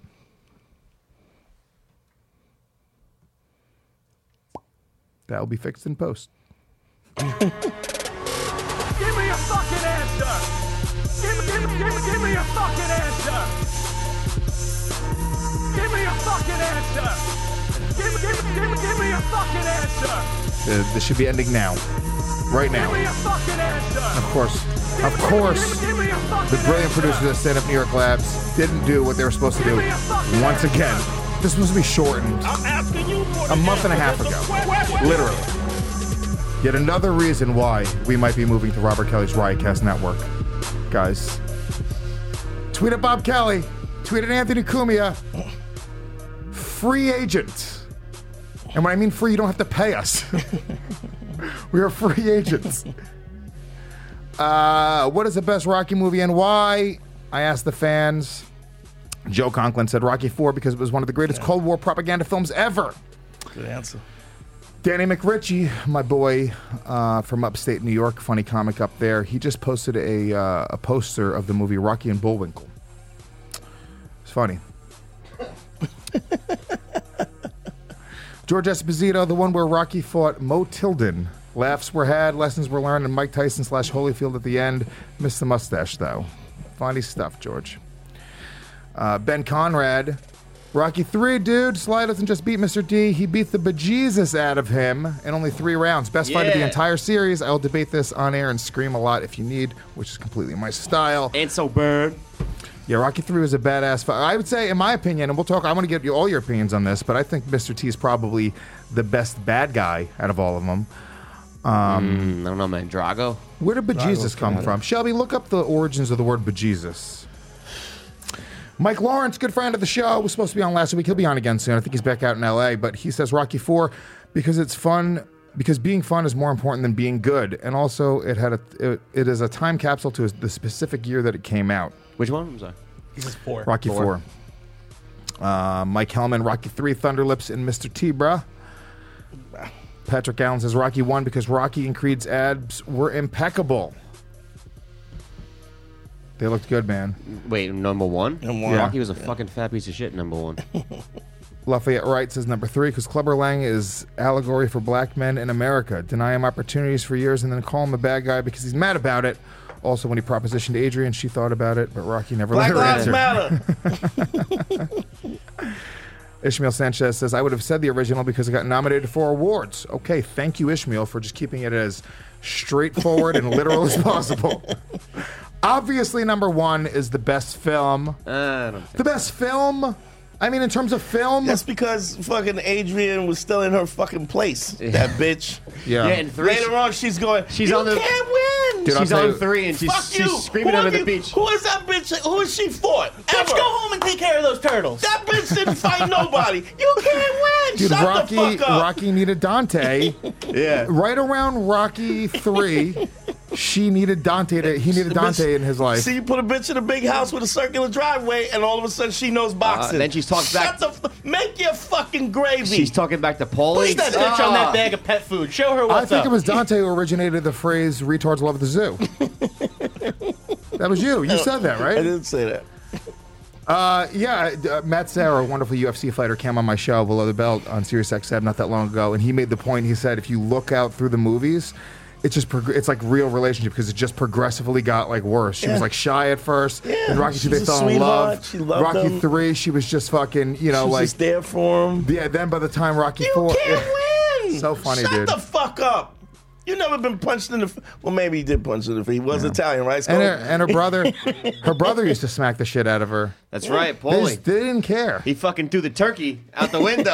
That will be fixed in post. Give me a fucking answer! Give me a fucking answer! Give me a fucking answer! Give me a fucking answer! This should be ending now. Right now. Give me a fucking answer! Of course, the brilliant producers at Stand Up New York Labs didn't do what they were supposed to do once again. This was supposed to be shortened a month and a half ago. Literally. Yet another reason why we might be moving to Robert Kelly's Riotcast Network. Guys, tweet at Bob Kelly, tweet at Anthony Cumia, free agent. And when I mean free, you don't have to pay us. We are free agents. What is the best Rocky movie and why? I asked the fans. Joe Conklin said Rocky IV because it was one of the greatest Cold War propaganda films ever. Good answer. Danny McRitchie, my boy from upstate New York, funny comic up there. He just posted a poster of the movie Rocky and Bullwinkle. It's funny. George Esposito, the one where Rocky fought Mo Tilden. Laughs were had, lessons were learned, and Mike Tyson / Holyfield at the end. Missed the mustache, though. Funny stuff, George. Ben Conrad. Rocky 3, dude. Sly doesn't just beat Mr. D. He beat the bejesus out of him in only 3 rounds. Best fight of the entire series. I'll debate this on air and scream a lot if you need, which is completely my style. And so bird. Yeah, Rocky 3 was a badass fight. I would say, in my opinion, and we'll talk, I want to get you all your opinions on this, but I think Mr. T is probably the best bad guy out of all of them. I don't know, man. Drago? Where did bejesus come from? Shelby, look up the origins of the word bejesus. Mike Lawrence, good friend of the show, was supposed to be on last week. He'll be on again soon. I think he's back out in L.A., but he says Rocky 4 because it's fun, because being fun is more important than being good. And also, it is a time capsule to the specific year that it came out. Which one? I'm sorry. He says 4. Rocky 4. Mike Hellman, Rocky 3, Thunderlips, and Mr. T, bruh. Patrick Allen says Rocky 1 because Rocky and Creed's abs were impeccable. They looked good, man. Wait, number 1? Yeah. Rocky was a fucking fat piece of shit, number 1. Lafayette Wright says number 3 because Clubber Lang is allegory for black men in America. Deny him opportunities for years and then call him a bad guy because he's mad about it. Also, when he propositioned Adrian, she thought about it, but Rocky never let Black her Lives answer. Matter. Ishmael Sanchez says, I would have said the original because it got nominated for awards. Okay, thank you, Ishmael, for just keeping it as straightforward and literal as possible. Obviously, number 1 is the best film. I don't think The best film? I mean, in terms of film? That's because fucking Adrian was still in her fucking place. That bitch. Yeah. Yeah, and 3. Later on, she's going, you on the- can't win. Dude, I'll She's tell on you- 3 and Fuck you. she's screaming Who on are the you- beach. Who is that bitch? Who has she fought? Bitch, Ever? go home and take care of those turtles. That bitch didn't fight nobody. You can't win. Dude, Shut the fuck up. Rocky needed Dante. Yeah. Right around Rocky 3, he needed Dante in his life. See, you put a bitch in a big house with a circular driveway, and all of a sudden she knows boxing. then she's talked back- Make your fucking gravy. She's talking back to Paulie. Put that bitch on that bag of pet food. Show her I what's think up. it was Dante who originated the phrase "retards love the zoo." That was you. You said that, I right? didn't say that. Matt Sarah, a wonderful UFC fighter, came on my show Below the Belt on SiriusXM not that long ago, and he made the point. He said, if you look out through the movies, it's just it's like real relationship because it just progressively got like worse. She was like shy at first. In Rocky 2, they she's a fell in love. sweetheart. She loved Rocky him. 3, she was just fucking, She's like just there for him. yeah. Then by the time Rocky You 4, can't win. So funny, Shut dude. the fuck up. You never been punched in the. Well, maybe he did punch in the. He was Italian, right? and her brother used to smack the shit out of her. That's right, They Paulie. didn't care. He fucking threw the turkey out the window.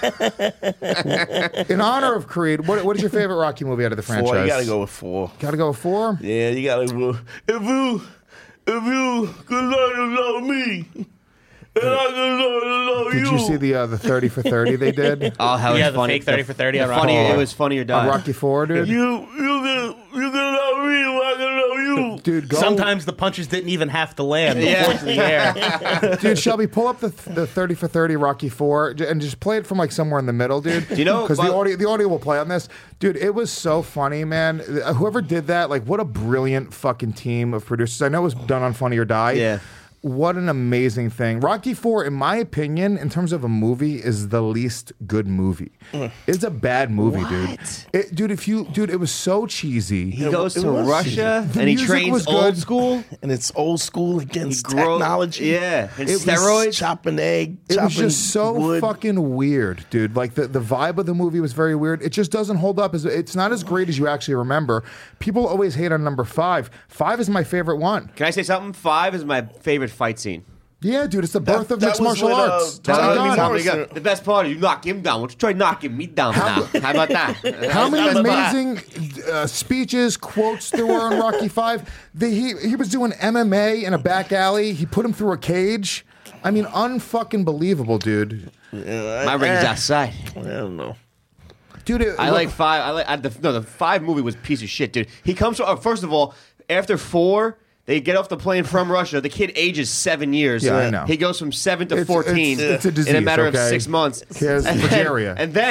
In honor of Creed, what is your favorite Rocky movie out of the franchise? 4. You gotta go with 4. Gotta go with 4? Yeah, you gotta go. If you could learn to love me, and I could learn to love Did you see the 30 for 30 they did? Oh, how Yeah, it's the funny. fake 30 for 30 on funny. Rocky. It was funny or die. On Rocky 4, dude? you can love me, and I can love you. Dude, go. Sometimes the punches didn't even have to land before it's in the air. Dude, Shelby, pull up the 30 for 30 Rocky 4 and just play it from like somewhere in the middle, dude. you know- Because the audio will play on this. Dude, it was so funny, man. Whoever did that, like, what a brilliant fucking team of producers. I know it was done on Funny or Die. Yeah. What an amazing thing. Rocky 4, in my opinion, in terms of a movie, is the least good movie. It's a bad movie, dude. It was so cheesy. He goes it to was- Russia The and he music trains was old good. school. And it's old school against He grow- technology. Yeah, and It was steroids. Chopping egg. It was chopping just so wood. fucking weird, dude. Like the vibe of the movie was very weird. It just doesn't hold up. It's not as great as you actually remember. People always hate on number 5. 5 is my favorite one. Can I say something? 5 is my favorite fight scene. Yeah, dude, it's the birth of that mixed was martial with, arts. Tommy Tommy Gunn. Gunn. Morrison. The best part is you knock him down. Why don't you try knocking me down now? How about that? How many How about amazing speeches, quotes there were in Rocky 5? He was doing MMA in a back alley. He put him through a cage. I mean, unfucking believable, dude. My ring's outside. I don't know. Dude, I like 5. The 5 movie was a piece of shit, dude. He comes from, first of all, after 4, they get off the plane from Russia. The kid ages 7 years. Yeah, I know. He goes from 7 to It's- 14 it's a disease, in a matter of okay? 6 months. He has progeria. And then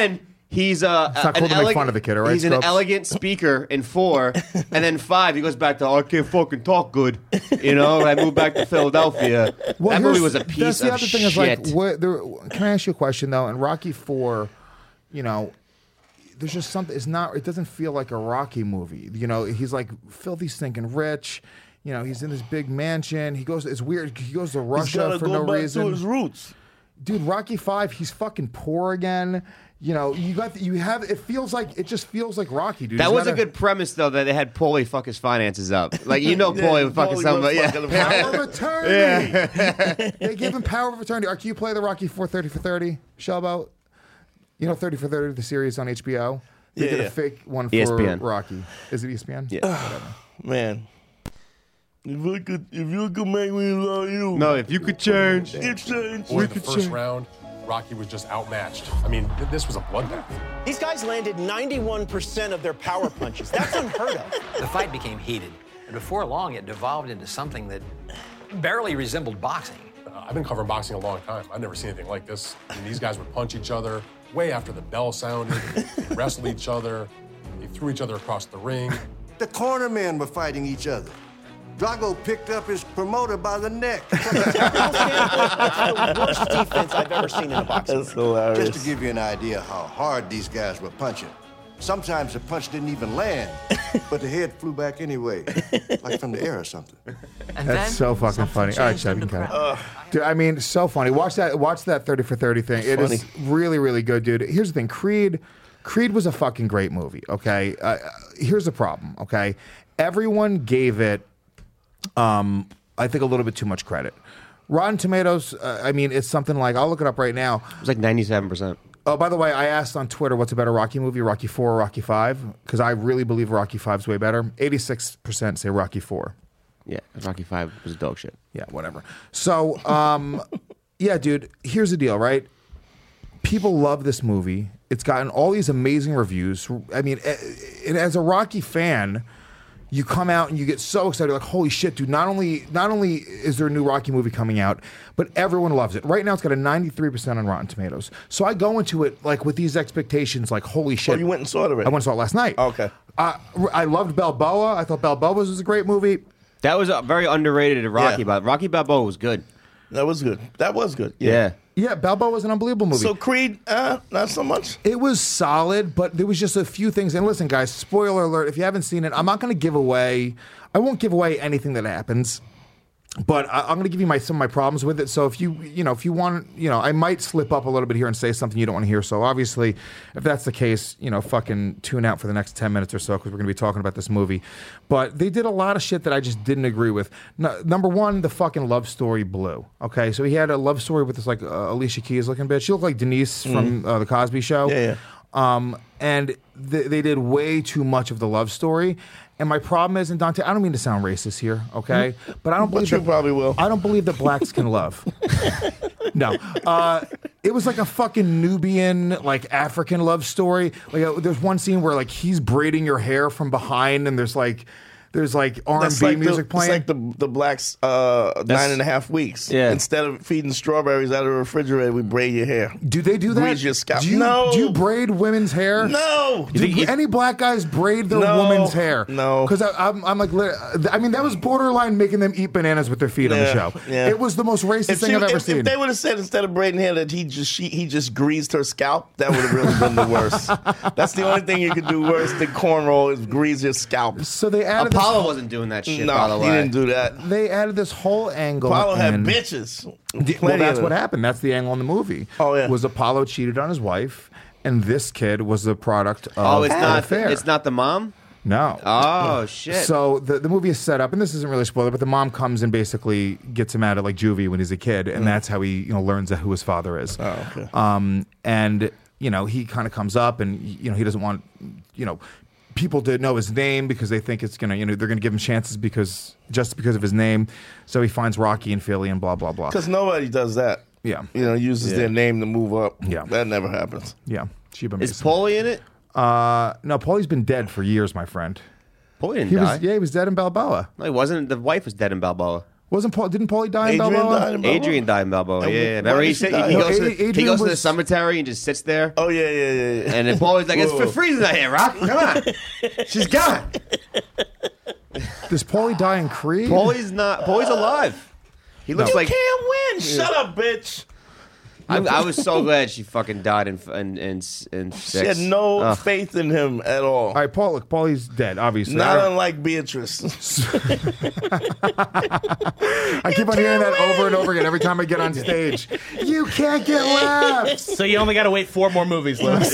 He's not cool to make fun of the kid, all right, He's an Scopes? elegant speaker in 4, and then 5 he goes back to I can't fucking talk good. You know, I moved back to Philadelphia. Well, that movie here's- was a that's piece the of other shit. thing is like, can I ask you a question though? In Rocky 4, you know, there's just something. It's not. It doesn't feel like a Rocky movie. You know, he's like filthy, stinking rich. You know, he's in this big mansion. He goes. It's weird. He goes to He's Russia gotta for go no back reason. to his roots. Dude, Rocky 5, he's fucking poor again. You know, it feels like, it just feels like Rocky, dude. That He's was got a good premise, though, that they had Paulie fuck his finances up. Like, you know, Paulie would fucking Paulie somebody. was Yeah. fucking power of attorney. They gave him power of attorney. Can you play the Rocky 4 30 for 30, Shelbo? You know 30 for 30, the series on HBO? They did Yeah. a fake one for ESPN. Rocky. Is it ESPN? Yeah. Man. If you could make me love you. No, if you could change. It's change. Or the first round, Rocky was just outmatched. I mean, this was a bloodbath. These guys landed 91% of their power punches. That's unheard of. The fight became heated, and before long, it devolved into something that barely resembled boxing. I've been covering boxing a long time. I've never seen anything like this. I mean, these guys would punch each other way after the bell sounded. They wrestled each other. They threw each other across the ring. The cornermen were fighting each other. Drago picked up his promoter by the neck. That's the worst defense I've ever seen in a boxing That's hilarious. Just to give you an idea how hard these guys were punching. Sometimes the punch didn't even land, but the head flew back anyway, like from the air or something. And That's so fucking funny. All right, Chad, you can cut it. Dude, I mean, so funny. Watch that 30 for 30 thing. It is really, really good, dude. Here's the thing. Creed was a fucking great movie, okay? Here's the problem, okay? Everyone gave it, I think, a little bit too much credit. Rotten Tomatoes, I mean, it's something like, I'll look it up right now. It was like 97%. Oh, by the way, I asked on Twitter what's a better Rocky movie, Rocky 4 or Rocky 5? Because I really believe Rocky 5 is way better. 86% say Rocky 4. Yeah, Rocky 5 was dog shit. Yeah, whatever. So, yeah, dude, here's the deal, right? People love this movie. It's gotten all these amazing reviews. I mean, and as a Rocky fan, you come out and you get so excited, like, holy shit, dude, not only is there a new Rocky movie coming out, but everyone loves it. Right now it's got a 93% on Rotten Tomatoes. So I go into it like with these expectations, like, holy shit. Oh, you went and saw it already? I went and saw it last night. Okay. I loved Balboa. I thought Balboa was a great movie. That was a very underrated Rocky, Yeah. but Rocky Balboa was good. That was good. That was good. Yeah. Yeah, Balboa was an unbelievable movie. So Creed, not so much. It was solid, but there was just a few things. And listen, guys, spoiler alert, if you haven't seen it, I'm not going to give away, I won't give away anything that happens. But I'm going to give you some of my problems with it. So if you want, I might slip up a little bit here and say something you don't want to hear. So obviously, if that's the case, fucking tune out for the next 10 minutes or so because we're going to be talking about this movie. But they did a lot of shit that I just didn't agree with. Number one, the fucking love story blew. Okay, so he had a love story with this like Alicia Keys looking bitch. She looked like Denise from the Cosby Show. Yeah. And they did way too much of the love story. And my problem is, and Dante, I don't mean to sound racist here, okay? But I don't believe you that, probably will. I don't believe that blacks can love. No. It was like a fucking Nubian, like African love story. Like there's one scene where like he's braiding your hair from behind and there's like R&B music playing. It's like the blacks 9.5 weeks. Yeah. Instead of feeding strawberries out of the refrigerator, we braid your hair. Do they do that? Grease your scalp. Do you, No. Do you braid women's hair? No. Do any black guys braid their No. women's hair? No. Because I'm like, I mean, that was borderline making them eat bananas with their feet on the show. Yeah. It was the most racist thing I've ever seen. If they would have said instead of braiding hair that he just greased her scalp, that would have really been the worst. That's the only thing you could do worse than cornrow is grease your scalp. So they added Apollo wasn't doing that shit, by the No, way. he didn't do that. They added this whole angle. Apollo had in- bitches. Well, Plenty that's of what them. happened. That's the angle in the movie. Oh, yeah. Was Apollo cheated on his wife, and this kid was the product of Oh, it's an not. affair. It's not the mom. No. Oh shit. So the movie is set up, and this isn't really a spoiler, but the mom comes and basically gets him out of like juvie when he's a kid, and that's how he learns that who his father is. Oh, okay. And he kind of comes up, and he doesn't want people to know his name because they think it's gonna they're gonna give him chances because of his name. So he finds Rocky and Philly and blah blah blah. Because nobody does that. Yeah. Uses their name to move up. Yeah. That never happens. Yeah, Sheba Is Mason. Paulie in it? No, Paulie's been dead for years, my friend. Paulie didn't He die. was dead in Balboa. No, he wasn't. The wife was dead in Balboa. Didn't Paulie die in Adrian Balboa? died in Balboa? Adrian died in Balboa. And Yeah. why Remember did he she said die? he No, goes Adrian to the was- cemetery and just sits there. Oh yeah. And then Paulie's like, it's Whoa. freezing out here, Rock. Come on. She's gone. Does Paulie die in Creed? Paulie's alive. He looks You like can't win. Shut up, bitch. I was so glad she fucking died in six. She had no faith in him at all. All right, Paulie's dead, obviously. Not unlike Beatrice. I keep on hearing that over and over again every time I get on stage. You can't get laughs. So you only got to wait 4 more movies, Lewis.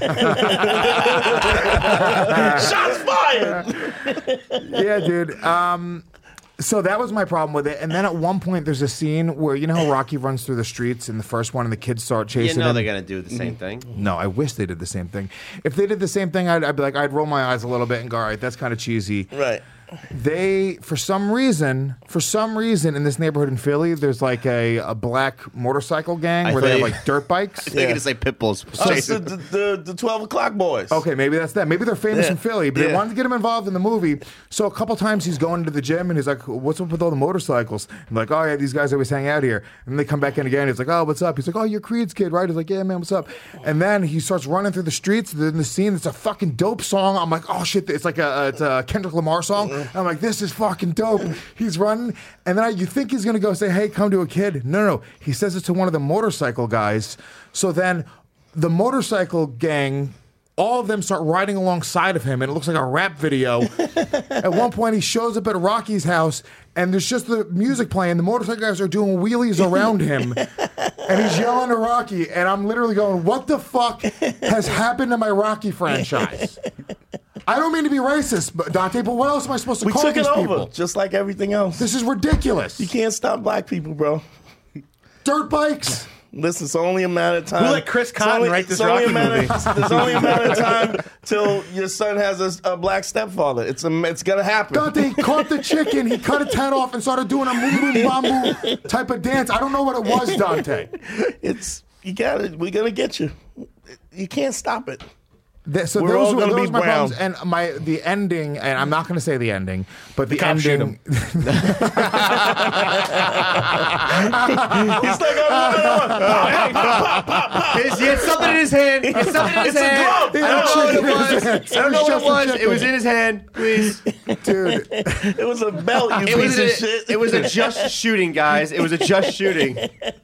Shots fired. Yeah, dude. So that was my problem with it. And then at one point, there's a scene where, you know how Rocky runs through the streets in the first one and the kids start chasing him? they're going to do the same thing. No, I wish they did the same thing. If they did the same thing, I'd be like, I'd roll my eyes a little bit and go, all right, that's kind of cheesy. Right. They, for some reason, in this neighborhood in Philly, there's like a black motorcycle gang where they have like dirt bikes. They can just say pit bulls. It's the 12 o'clock boys. Okay, maybe that's that. Maybe they're famous in Philly, but they Yeah. wanted to get him involved in the movie. So a couple times he's going to the gym and he's like, "What's up with all the motorcycles?" I'm like, "Oh yeah, these guys always hang out here." And they come back in again. He's like, "Oh, what's up?" He's like, "Oh, you're Creed's kid, right?" He's like, "Yeah, man, what's up?" And then he starts running through the streets. In the scene, it's a fucking dope song. I'm like, "Oh shit!" It's like it's a Kendrick Lamar song. I'm like, "This is fucking dope." He's running, and then you think he's gonna go say, "Hey, come to a kid." No. He says it to one of the motorcycle guys. So then the motorcycle gang, all of them start riding alongside of him, and it looks like a rap video. At one point, he shows up at Rocky's house, and there's just the music playing. The motorcycle guys are doing wheelies around him, and he's yelling to Rocky, and I'm literally going, what the fuck has happened to my Rocky franchise? I don't mean to be racist, but Dante, but what else am I supposed to We call took these it over, people? just like everything else. This is ridiculous. You can't stop black people, bro. Dirt bikes. Listen, it's only a matter of time. Who let Chris Cotton write this Rocky movie? There's only a matter of time till your son has a black stepfather. It's gonna happen. Dante caught the chicken. He cut its head off and started doing a moo bamboo type of dance. I don't know what it was, Dante. You got it. We're gonna get you. You can't stop it. So We're all gonna be my brown. problems. And the ending, and I'm not going to say the ending, but the cop shoot ending. him. He's like, He had something in his hand. He had something in his hand. glove. I don't know what it was. I don't know what it was. It was in his hand. Please. Dude, it was a belt, you piece of shit. It was a just shooting, guys. It was a just shooting.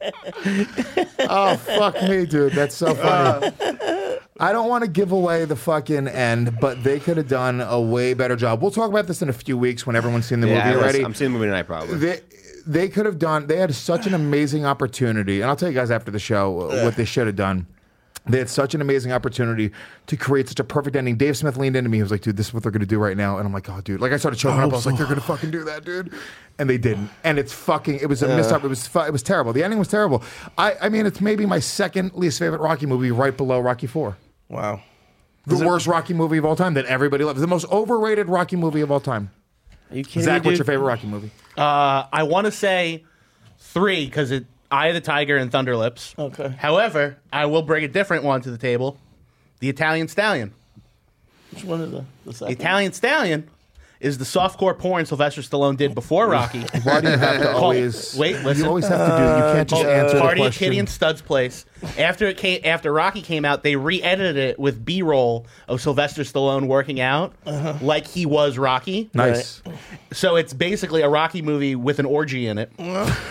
oh, fuck me, dude. That's so funny. I don't want to give away the fucking end, but they could have done a way better job. We'll talk about this in a few weeks when everyone's seen the movie already. I'm seeing the movie tonight, probably. They could have done. They had such an amazing opportunity, and I'll tell you guys after the show what they should have done. They had such an amazing opportunity to create such a perfect ending. Dave Smith leaned into me. He was like, "Dude, this is what they're going to do right now." And I'm like, "Oh, dude!" Like I started choking up. I was like, "They're going to fucking do that, dude," and they didn't. And it's fucking. It was a missed up. It was terrible. The ending was terrible. I mean, it's maybe my second least favorite Rocky movie, right below Rocky IV. Wow. The worst Rocky movie of all time that everybody loves. The most overrated Rocky movie of all time. Are you kidding Zach, me, what's dude? your favorite Rocky movie? I want to say 3 because Eye of the Tiger and Thunder Lips. Okay. However, I will bring a different one to the table. The Italian Stallion. Which one is the The second? Italian Stallion is the softcore porn Sylvester Stallone did before Rocky. Why do you have to always? Wait, listen. You always have to do. You can't just answer the Party at question. Kitty and Stud's place. After Rocky came out, they re-edited it with B-roll of Sylvester Stallone working out like he was Rocky. Nice. So it's basically a Rocky movie with an orgy in it.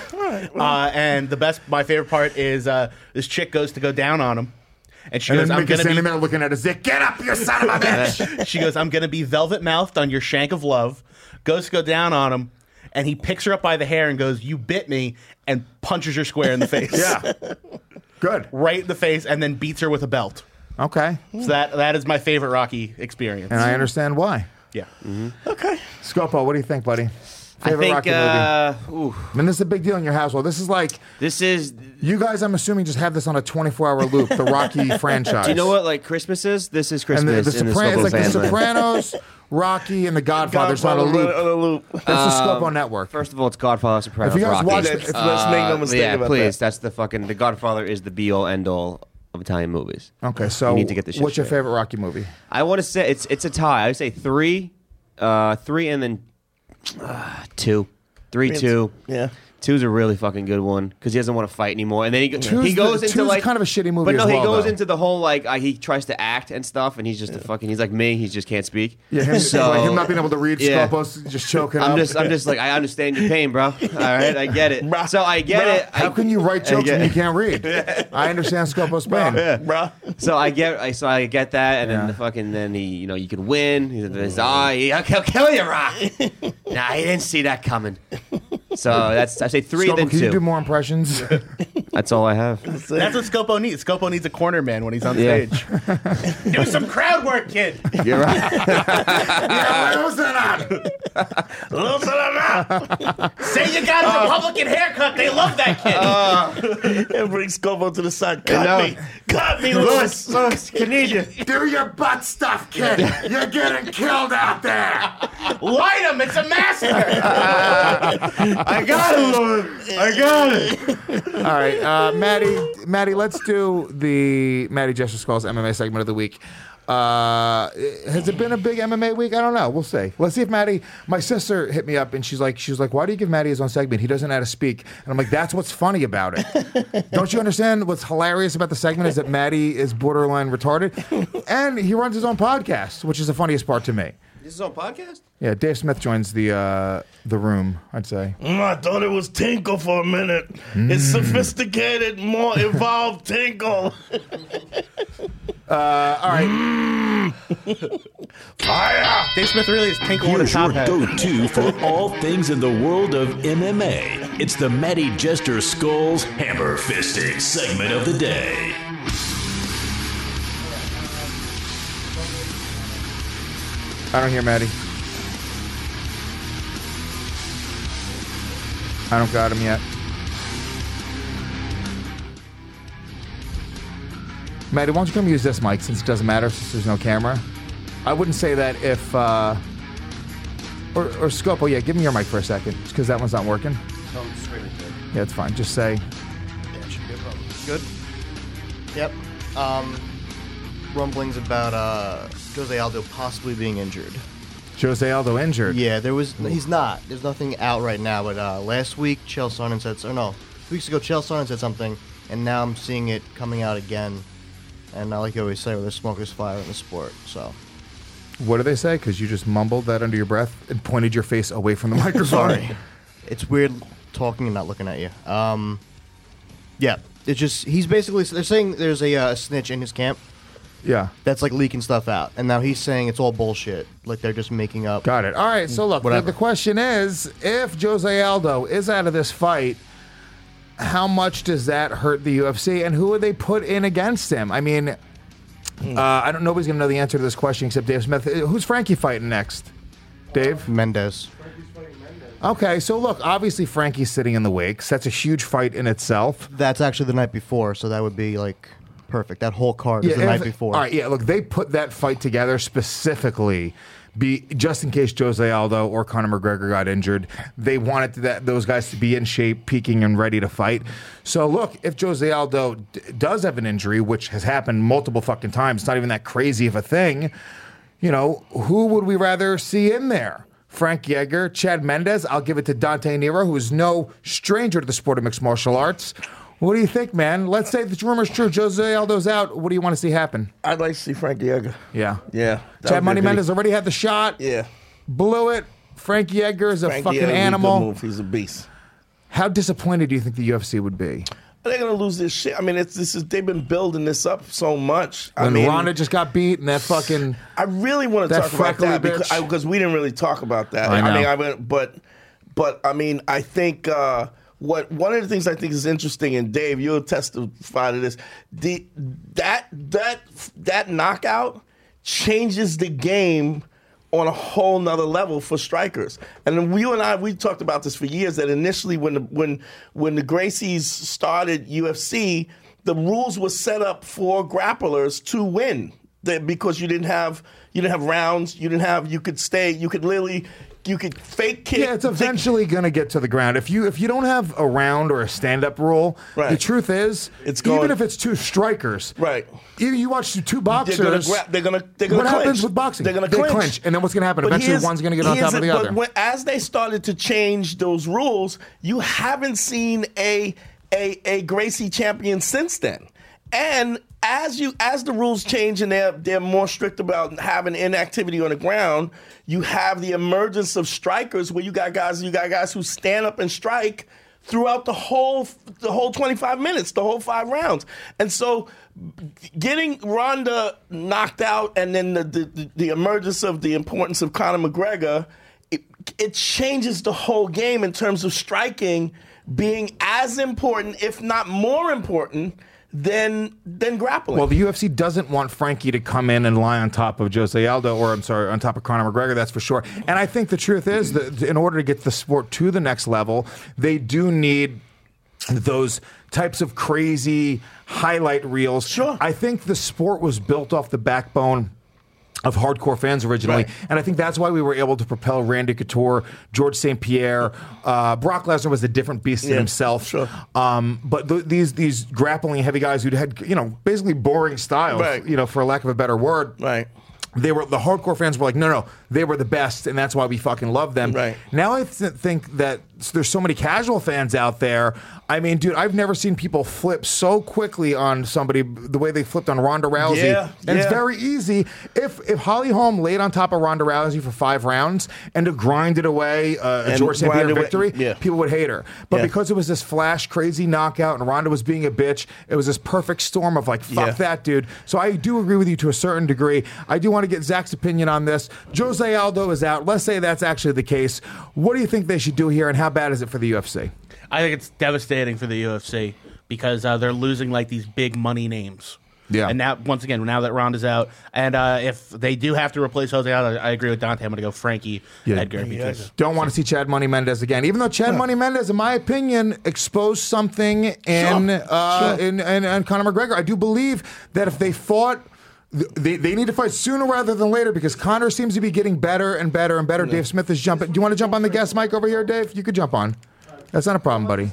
And my favorite part is this chick goes to go down on him. And she And goes, then I'm Mickey's going to standing be... there looking at his dick. Get up, you son of a bitch! She goes, I'm going to be velvet-mouthed on your shank of love. Goes to go down on him. And he picks her up by the hair and goes, you bit me, and punches her square in the face. Yeah. Good. Right in the face, and then beats her with a belt. Okay. So that is my favorite Rocky experience. And I understand why. Yeah. Okay. Scopo, what do you think, buddy? I Favorite think, Rocky movie? I mean, this is a big deal in your household. This is like you guys. I'm assuming just have this on a 24-hour loop. The Rocky franchise. Do you know what like Christmas is? This is Christmas And the in the Sopranos, Scopo it's like the family. Sopranos, Rocky, and the Godfather's on a loop. That's the Scopo network. First of all, it's Godfather, Sopranos, If you guys Rocky. watch Let's make no mistake yeah, about please. that. That's the fucking. The Godfather is the be all end all of Italian movies. Okay, so you need to get this shit what's your straight. favorite Rocky movie? I want to say it's a tie. I would say 3, 3, and then 2. 3-2. Yeah. 2's a really fucking good one because he doesn't want to fight anymore, and then he goes into two's like kind of a shitty movie. But no, as well, he goes though. into the whole like he tries to act and stuff, and he's just a fucking. He's like me. He just can't speak. Yeah, him, So- like him not being able to read Yeah. Scopos, just choking I'm up. just like I understand your pain, bro. All right, I get it. So I get it. How can you write jokes get when you it. can't read? I understand Scopos' pain. Bruh. So I get that, and then the fucking then he you can win. He's I'll kill you, Rock. Nah, he didn't see that coming. So I say 3 Scopo, then can 2. you do more impressions? That's all I have. That's what Scopo needs. Scopo needs a corner man when he's on Yeah. stage. Do some crowd work, kid. You're right. Loosen up. Loosen him up. Say you got a Republican haircut. They love that kid. And bring Scopo to the side. Cut me, Lewis. Can need you. Do your butt stuff, kid. You're getting killed out there. Light him. It's a massacre. I got it, Lord. I got it. All right, Maddie, let's do the Maddie Jester Skulls MMA segment of the week. Has it been a big MMA week? I don't know. We'll see. Let's see if Maddie. My sister hit me up and she was like, why do you give Maddie his own segment? He doesn't know how to speak. And I'm like, that's what's funny about it. Don't you understand what's hilarious about the segment is that Maddie is borderline retarded, and he runs his own podcast, which is the funniest part to me. This is on podcast? Yeah, Dave Smith joins the room, I'd say. I thought it was Tinkle for a minute. It's sophisticated, more evolved Tinkle. All right. Fire! Dave Smith really is Tinkle with a Here's top your hat. go-to for all things in the world of MMA. It's the Matty Jester Skulls Hammer Fisting segment of the day. I don't hear Maddie. I don't got him yet. Maddie, why don't you come use this mic since it doesn't matter since there's no camera? I wouldn't say that if or Scopo, yeah, give me your mic for a second because that one's not working. Yeah, it's fine. Just say. Yeah, it should be a problem. Good? Yep. Rumblings about Jose Aldo possibly being injured. Jose Aldo injured. Yeah, he's not. There's nothing out right now, but last week Chael Sonnen said, 2 weeks ago Chael Sonnen said something, and now I'm seeing it coming out again. And like you always say, where there's smoke, there's fire in the sport, so. What do they say? Because you just mumbled that under your breath and pointed your face away from the microphone. Sorry. It's weird talking and not looking at you. Yeah, it's just, he's basically, they're saying there's a snitch in his camp. Yeah. That's like leaking stuff out. And now he's saying it's all bullshit. Like they're just making up. Got it. All right, so look, the question is, if Jose Aldo is out of this fight, how much does that hurt the UFC, and who would they put in against him? I mean, nobody's going to know the answer to this question except Dave Smith. Who's Frankie fighting next? Dave? Mendes. Okay, so look, obviously Frankie's sitting in the weights. That's a huge fight in itself. That's actually the night before, so that would be like perfect. That whole card is the night before. All right, yeah, look, they put that fight together specifically just in case Jose Aldo or Conor McGregor got injured. They wanted those guys to be in shape, peaking, and ready to fight. So look, if Jose Aldo does have an injury, which has happened multiple fucking times, it's not even that crazy of a thing, who would we rather see in there? Frank Yeager, Chad Mendes. I'll give it to Dante Nero, who is no stranger to the sport of mixed martial arts. What do you think, man? Let's say the rumor's true. Jose Aldo's out. What do you want to see happen? I'd like to see Frank Yeager. Yeah. Yeah. Chad Money Mendes already had the shot. Yeah. Blew it. Frank Yeager is a fucking animal. Good move. He's a beast. How disappointed do you think the UFC would be? They're gonna lose this shit. I mean, they've been building this up so much. When Ronda just got beat and that fucking. I really want to talk about that because we didn't really talk about that. I mean, but I mean, I think one of the things I think is interesting, and Dave, you'll testify to this. That knockout changes the game on a whole nother level for strikers. And then we talked about this for years, that initially when the Gracies started UFC, the rules were set up for grapplers to win because you didn't have rounds, you could literally fake kick. Yeah, it's eventually going to get to the ground. If you don't have a round or a stand-up rule, Right. the truth is, even if it's two strikers, right? Even you watch two boxers, they're gonna what clinch. happens with boxing? They're gonna they clinch. and then what's going to happen? But Eventually, one's going to get on top of the other. But as they started to change those rules, you haven't seen a Gracie champion since then. And as the rules change and they're more strict about having inactivity on the ground, you have the emergence of strikers where you got guys who stand up and strike throughout the whole 25 minutes, the whole 5 rounds. And so getting Ronda knocked out and then the emergence of the importance of Conor McGregor, it changes the whole game in terms of striking being as important, if not more important, than grappling. Well, the UFC doesn't want Frankie to come in and lie on top of Jose Aldo, on top of Conor McGregor, that's for sure. And I think the truth is that in order to get the sport to the next level, they do need those types of crazy highlight reels. Sure. I think the sport was built off the backbone of hardcore fans originally, Right. and I think that's why we were able to propel Randy Couture, George St. Pierre. Brock Lesnar was a different beast in himself. Sure. But these grappling heavy guys who had basically boring styles, Right. for lack of a better word, Right. The hardcore fans were like, no, they were the best, and that's why we fucking love them. Right. Now I think that there's so many casual fans out there. I mean, dude, I've never seen people flip so quickly on somebody the way they flipped on Ronda Rousey. Yeah, and it's yeah. very easy. If Holly Holm laid on top of Ronda Rousey for 5 rounds and to grind it away a And George St. Pierre grind away- victory, yeah. people would hate her. But Yeah. because it was this flash, crazy knockout, and Ronda was being a bitch, it was this perfect storm of like, fuck Yeah. that, dude. So I do agree with you to a certain degree. I do want to get Zach's opinion on this. Jose Aldo is out. Let's say that's actually the case. What do you think they should do here, and how bad is it for the UFC? I think it's devastating for the UFC because they're losing like these big money names. Yeah. And now, once again, now that Ronda's out, and if they do have to replace Jose Aldo, I agree with Dante. I'm going to go Frankie Edgar because Don't want to see Chad Money Mendez again, even though Chad Money Mendez, in my opinion, exposed something in Conor McGregor. I do believe that if they fought, they need to fight sooner rather than later because Conor seems to be getting better and better and better. Dave Smith is jumping. Do you want to jump on the guest mic over here, Dave? You could jump on. That's not a problem, buddy.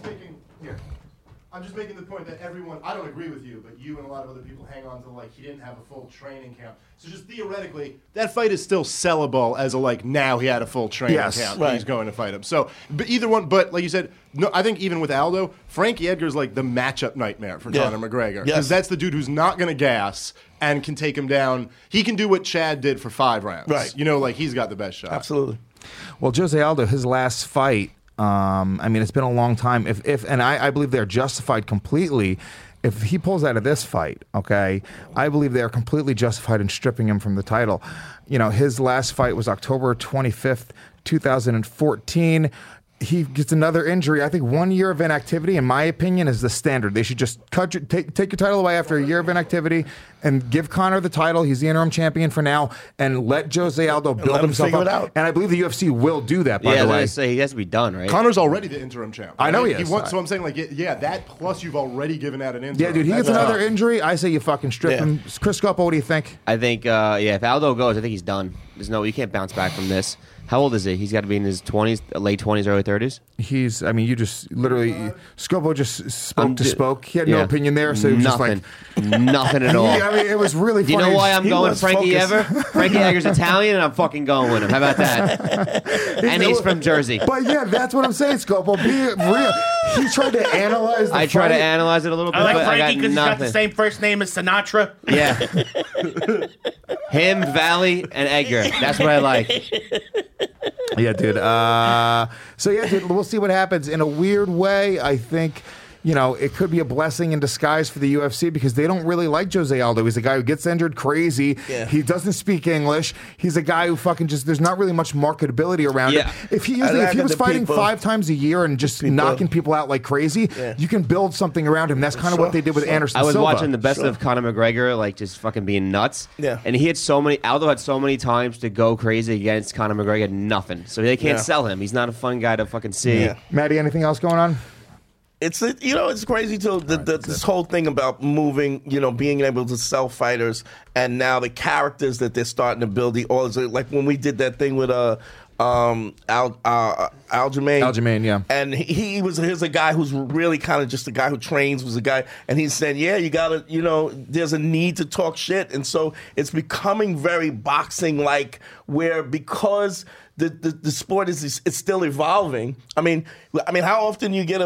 I'm just making the point that everyone, I don't agree with you, but you and a lot of other people hang on to he didn't have a full training camp. So just theoretically, that fight is still sellable as now he had a full training camp. Right. He's going to fight him. So, but either one, but like you said, no, I think even with Aldo, Frankie Edgar's like the matchup nightmare for Conor McGregor. Because that's the dude who's not going to gas and can take him down. He can do what Chad did for 5 rounds. Right. He's got the best shot. Absolutely. Well, Jose Aldo, his last fight, it's been a long time. And I believe they're justified completely. If he pulls out of this fight, okay, I believe they are completely justified in stripping him from the title. His last fight was October 25th, 2014. He gets another injury. I think 1 year of inactivity, in my opinion, is the standard. They should just take your title away after a year of inactivity and give Conor the title. He's the interim champion for now, and let Jose Aldo build himself figure up. it out. And I believe the UFC will do that, by the way. Say he has to be done, right? Conor's already the interim champ. I know he Right? is. So I'm saying, that plus you've already given out an interim. Yeah, dude, he gets That's another tough. injury. I say you fucking strip him. Chris Scopo, what do you think? I think, if Aldo goes, I think he's done. You can't bounce back from this. How old is he? He's got to be in his 20s, late 20s, early 30s? You just literally, Scopo just spoke. He had no opinion there, so he was nothing. just like. Nothing at all. It was really funny. Do you know why I'm He going was Frankie focused. Ever? Frankie Edgar's Italian, and I'm fucking going with him. How about that? And he's from Jersey. But yeah, that's what I'm saying, Scopo. Be real. He tried to analyze the I try to fight. analyze it a little bit, I like but I Frankie got because he's got nothing. the same first name as Sinatra. Yeah. Him, Valley, and Edgar. That's what I like. Yeah, dude. Dude, we'll see what happens. In a weird way, I think, it could be a blessing in disguise for the UFC because they don't really like Jose Aldo. He's a guy who gets injured crazy. Yeah. He doesn't speak English. He's a guy who fucking there's not really much marketability around Yeah. it. If he lack was of the fighting people. 5 times a year and just knocking people out like crazy, you can build something around him. That's kind of what they did with Anderson I was Silva. watching the best of Conor McGregor, just fucking being nuts. Yeah. And Aldo had so many times to go crazy against Conor McGregor, nothing. So they can't sell him. He's not a fun guy to fucking see. Yeah. Maddie, anything else going on? It's crazy too. This whole thing about moving, being able to sell fighters, and now the characters that they're starting to build. Like when we did that thing with Aljamain. Aljamain, yeah. And here's a guy who's really kind of just a guy who trains, was a guy, and he said, yeah, you gotta, there's a need to talk shit. And so it's becoming very boxing-like, where because the sport is it's still evolving. I mean, how often you get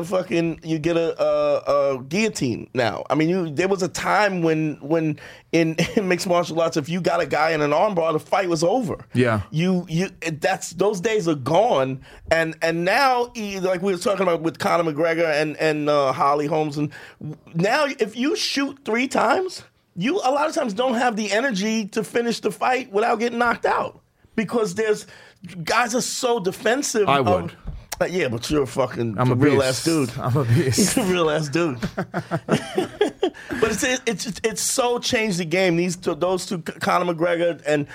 a guillotine now? I mean, there was a time when in mixed martial arts, if you got a guy in an armbar, the fight was over. Yeah. Those days are gone, and now, like we were talking about with Conor McGregor and Holly Holmes, and now if you shoot 3 times, you a lot of times don't have the energy to finish the fight without getting knocked out, because guys are so defensive. I would. Yeah, but you're I'm a real beast. ass dude. I'm a beast. You're a real ass dude. But it's so changed the game. Those two, Conor McGregor and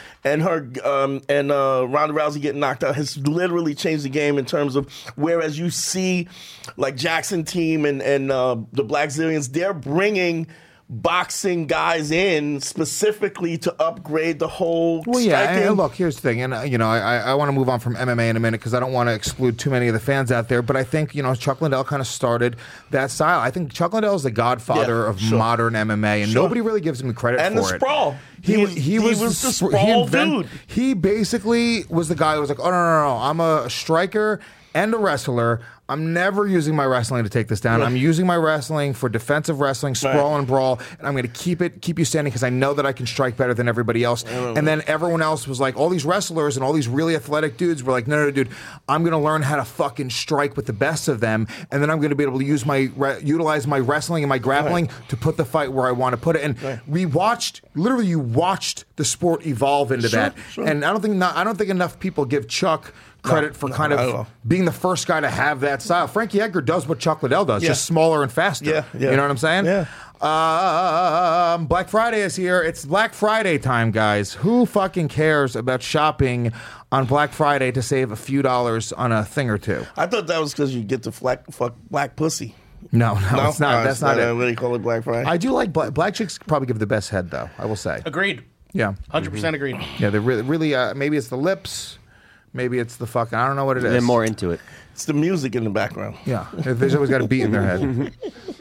Ronda Rousey getting knocked out, has literally changed the game in terms of, whereas you see like Jackson Team and the Black Zillions, they're bringing boxing guys in specifically to upgrade the whole striking. And look, here's the thing, and I want to move on from MMA in a minute because I don't want to exclude too many of the fans out there, but I think Chuck Liddell kind of started that style. I think Chuck Liddell is the godfather of modern MMA, and nobody really gives him credit for it. And the sprawl. He was the sprawl dude. He basically was the guy who was like, oh, no, I'm a striker and a wrestler. I'm never using my wrestling to take this down. I'm using my wrestling for defensive wrestling, sprawl and brawl, and I'm going to keep you standing because I know that I can strike better than everybody else. And then everyone else was like, all these wrestlers and all these really athletic dudes were like, no, dude, I'm going to learn how to fucking strike with the best of them, and then I'm going to be able to utilize my wrestling and my grappling to put the fight where I want to put it. And you watched the sport evolve into that. And I don't think enough people give Chuck credit for kind of being the first guy to have that style. Frankie Edgar does what Chuck Liddell does, just smaller and faster. Yeah. You know what I'm saying? Yeah. Black Friday is here. It's Black Friday time, guys. Who fucking cares about shopping on Black Friday to save a few dollars on a thing or two? I thought that was because you get to fuck black pussy. No, it's not. That's not it. What do you call it, Black Friday? I do like black chicks. Probably give the best head, though. I will say. Agreed. Yeah, 100% agreed. Yeah, they're really. Maybe it's the lips. Maybe it's the fucking, I don't know what it is. They're more into it. It's the music in the background. Yeah. They've always got a beat in their head.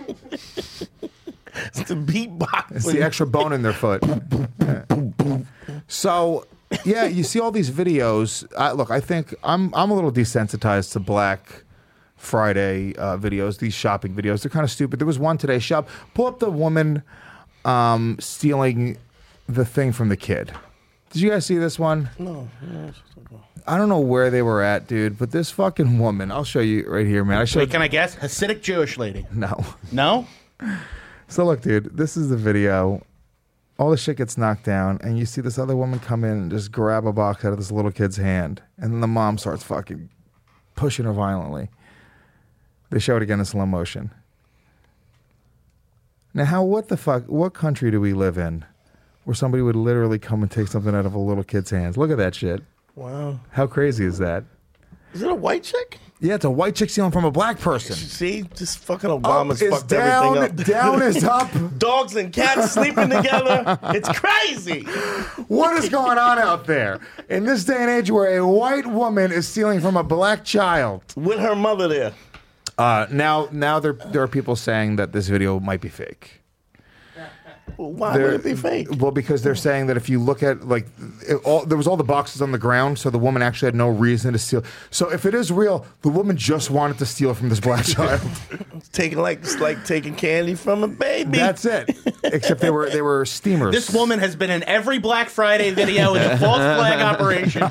It's the beatbox. It's the extra bone in their foot. So, yeah, you see all these videos. Look, I think I'm a little desensitized to Black Friday videos, these shopping videos. They're kind of stupid. There was one today. Pull up the woman stealing the thing from the kid. Did you guys see this one? No. I don't know where they were at, dude, but this fucking woman, I'll show you right here, man. Wait, can I guess? Hasidic Jewish lady. No. No? So look, dude, this is the video. All the shit gets knocked down, and you see this other woman come in and just grab a box out of this little kid's hand, and then the mom starts fucking pushing her violently. They show it again in slow motion. Now, what the fuck, what country do we live in where somebody would literally come and take something out of a little kid's hands? Look at that shit. Wow. How crazy is that? Is it a white chick? Yeah, it's a white chick stealing from a black person. See, just fucking Obama's fucked down, everything up. Down is up. Dogs and cats sleeping together. It's crazy. What is going on out there in this day and age where a white woman is stealing from a black child with her mother there? Now there are people saying that this video might be fake. Well, why would it be fake? Well, because they're saying that if you look at there was all the boxes on the ground, so the woman actually had no reason to steal. So if it is real, the woman just wanted to steal from this black child. Taking like taking candy from a baby. That's it. Except they were steamers. This woman has been in every Black Friday video in the false flag operation.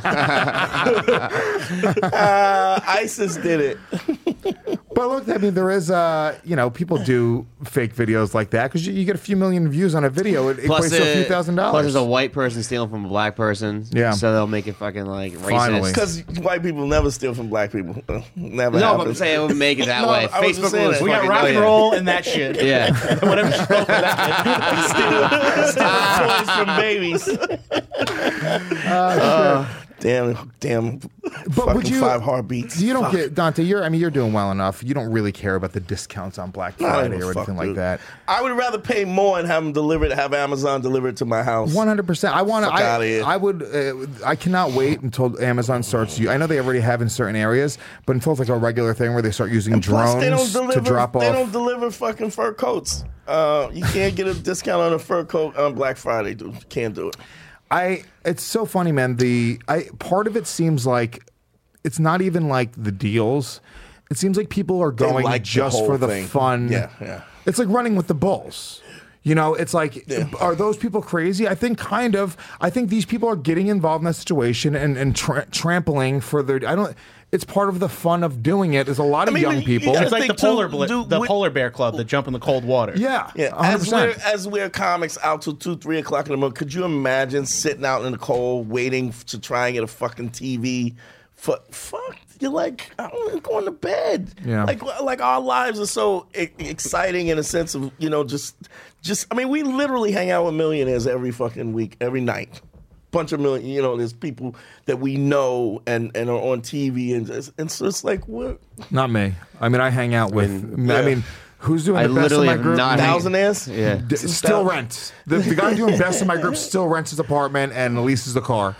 ISIS did it. But look, I mean, there is, people do fake videos like that because you get a few million views on a video. It equates to a few $1,000s. Plus, there's a white person stealing from a black person. Yeah. So they'll make it fucking like racist. Finally. Because white people never steal from black people. Never No, happens. but I'm saying it would make it that way. I wasn't Facebook saying was that. We got fucking rock and million. roll and that shit. Yeah. Whatever you roll for that. Stealing toys from babies. Damn, But fucking would you 5 heartbeats. You don't Fuck. get Dante. You're doing well enough. You don't really care about the discounts on Black Friday or anything like that. I would rather pay more and have them delivered, have Amazon deliver it to my house. 100%. I want to. Fuck outta here. I would. I cannot wait until Amazon starts. I know they already have in certain areas, but until it's like a regular thing where they start using drones to drop off. They don't deliver fucking fur coats. You can't get a discount on a fur coat on Black Friday, dude. You can't do it. It's so funny, man. Part of it seems like it's not even like the deals. It seems like people are going like just for the fun. Yeah. It's like running with the bulls. You know, it's like, are those people crazy? I think kind of. I think these people are getting involved in that situation and trampling for their. It's part of the fun of doing it. There's a lot of young people. It's like the polar bear club that jump in the cold water. Yeah. 100%. As we're comics out till 2, 3 o'clock in the morning, could you imagine sitting out in the cold waiting to try and get a fucking TV? Fuck, you're like, I'm going to bed. Yeah. Like our lives are so exciting in a sense of, just. I mean, we literally hang out with millionaires every fucking week, every night. Bunch of million, there's people that we know and are on TV, and so it's like, what? Not me. I mean, I hang out with. I mean, who's doing the best in my group? Thousandaires? Yeah. Still rents. The guy doing best in my group still rents his apartment and leases a car.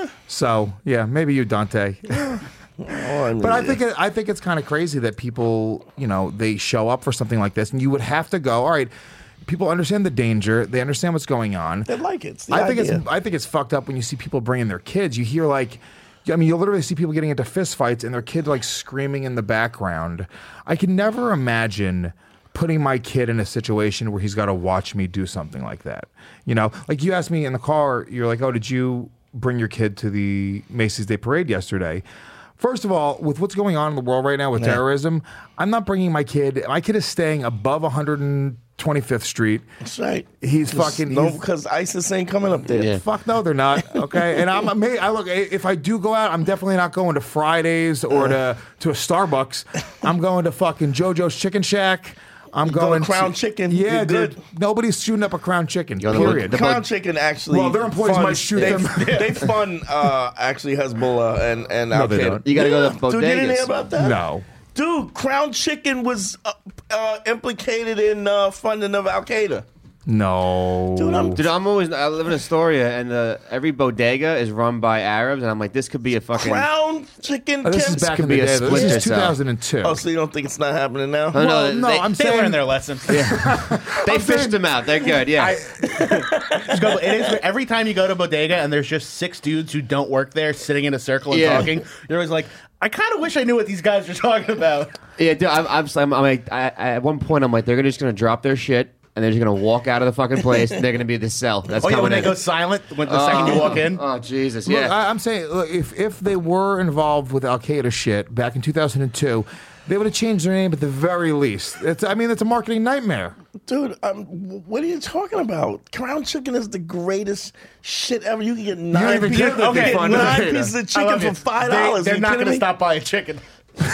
So yeah, maybe you, Dante. But I think it's kind of crazy that people, they show up for something like this, and you would have to go. All right. People understand the danger. They understand what's going on. They like it. I think it's fucked up when you see people bringing their kids. You hear you'll literally see people getting into fist fights and their kid screaming in the background. I can never imagine putting my kid in a situation where he's got to watch me do something like that. Like you asked me in the car, you're like, oh, did you bring your kid to the Macy's Day Parade yesterday? First of all, with what's going on in the world right now with terrorism, I'm not bringing my kid. My kid is staying above 125th Street. That's right. He's fucking... No, because ISIS ain't coming up there. Yeah. Fuck no, they're not. Okay? And look, if I do go out, I'm definitely not going to Fridays or to a Starbucks. I'm going to fucking JoJo's Chicken Shack. I'm going to Crown Chicken. Yeah, dude. Nobody's shooting up a Crown Chicken. Period. Crown Chicken actually. Well, their employees might shoot them. They fund actually Hezbollah and Al Qaeda. You got to go to the bodegas. Dude, you didn't hear about that? No. Dude, Crown Chicken was implicated in funding of Al Qaeda. No. Dude, I live in Astoria, and every bodega is run by Arabs, and I'm like, this could be a fucking... Crown Chicken. This is back in the day. This is 2002. Oh, so you don't think it's not happening now? No, I'm saying... They learned their lesson. Yeah. They fished them out. They're good, yeah. Every time you go to bodega and there's just 6 dudes who don't work there sitting in a circle and talking, you're always like, I kind of wish I knew what these guys are talking about. Yeah, dude, I'm like, at one point, I'm like, they're just going to drop their shit, and they're just going to walk out of the fucking place, and they're going to be the cell. That's when they go silent when the second you walk in? Oh, Jesus, Look, yeah. I'm saying, look, if they were involved with Al Qaeda shit back in 2002, they would have changed their name at the very least. It's a marketing nightmare. Dude, what are you talking about? Crown Chicken is the greatest shit ever. You can get 9 pieces of chicken for $5. They're not going to stop buying chicken. No,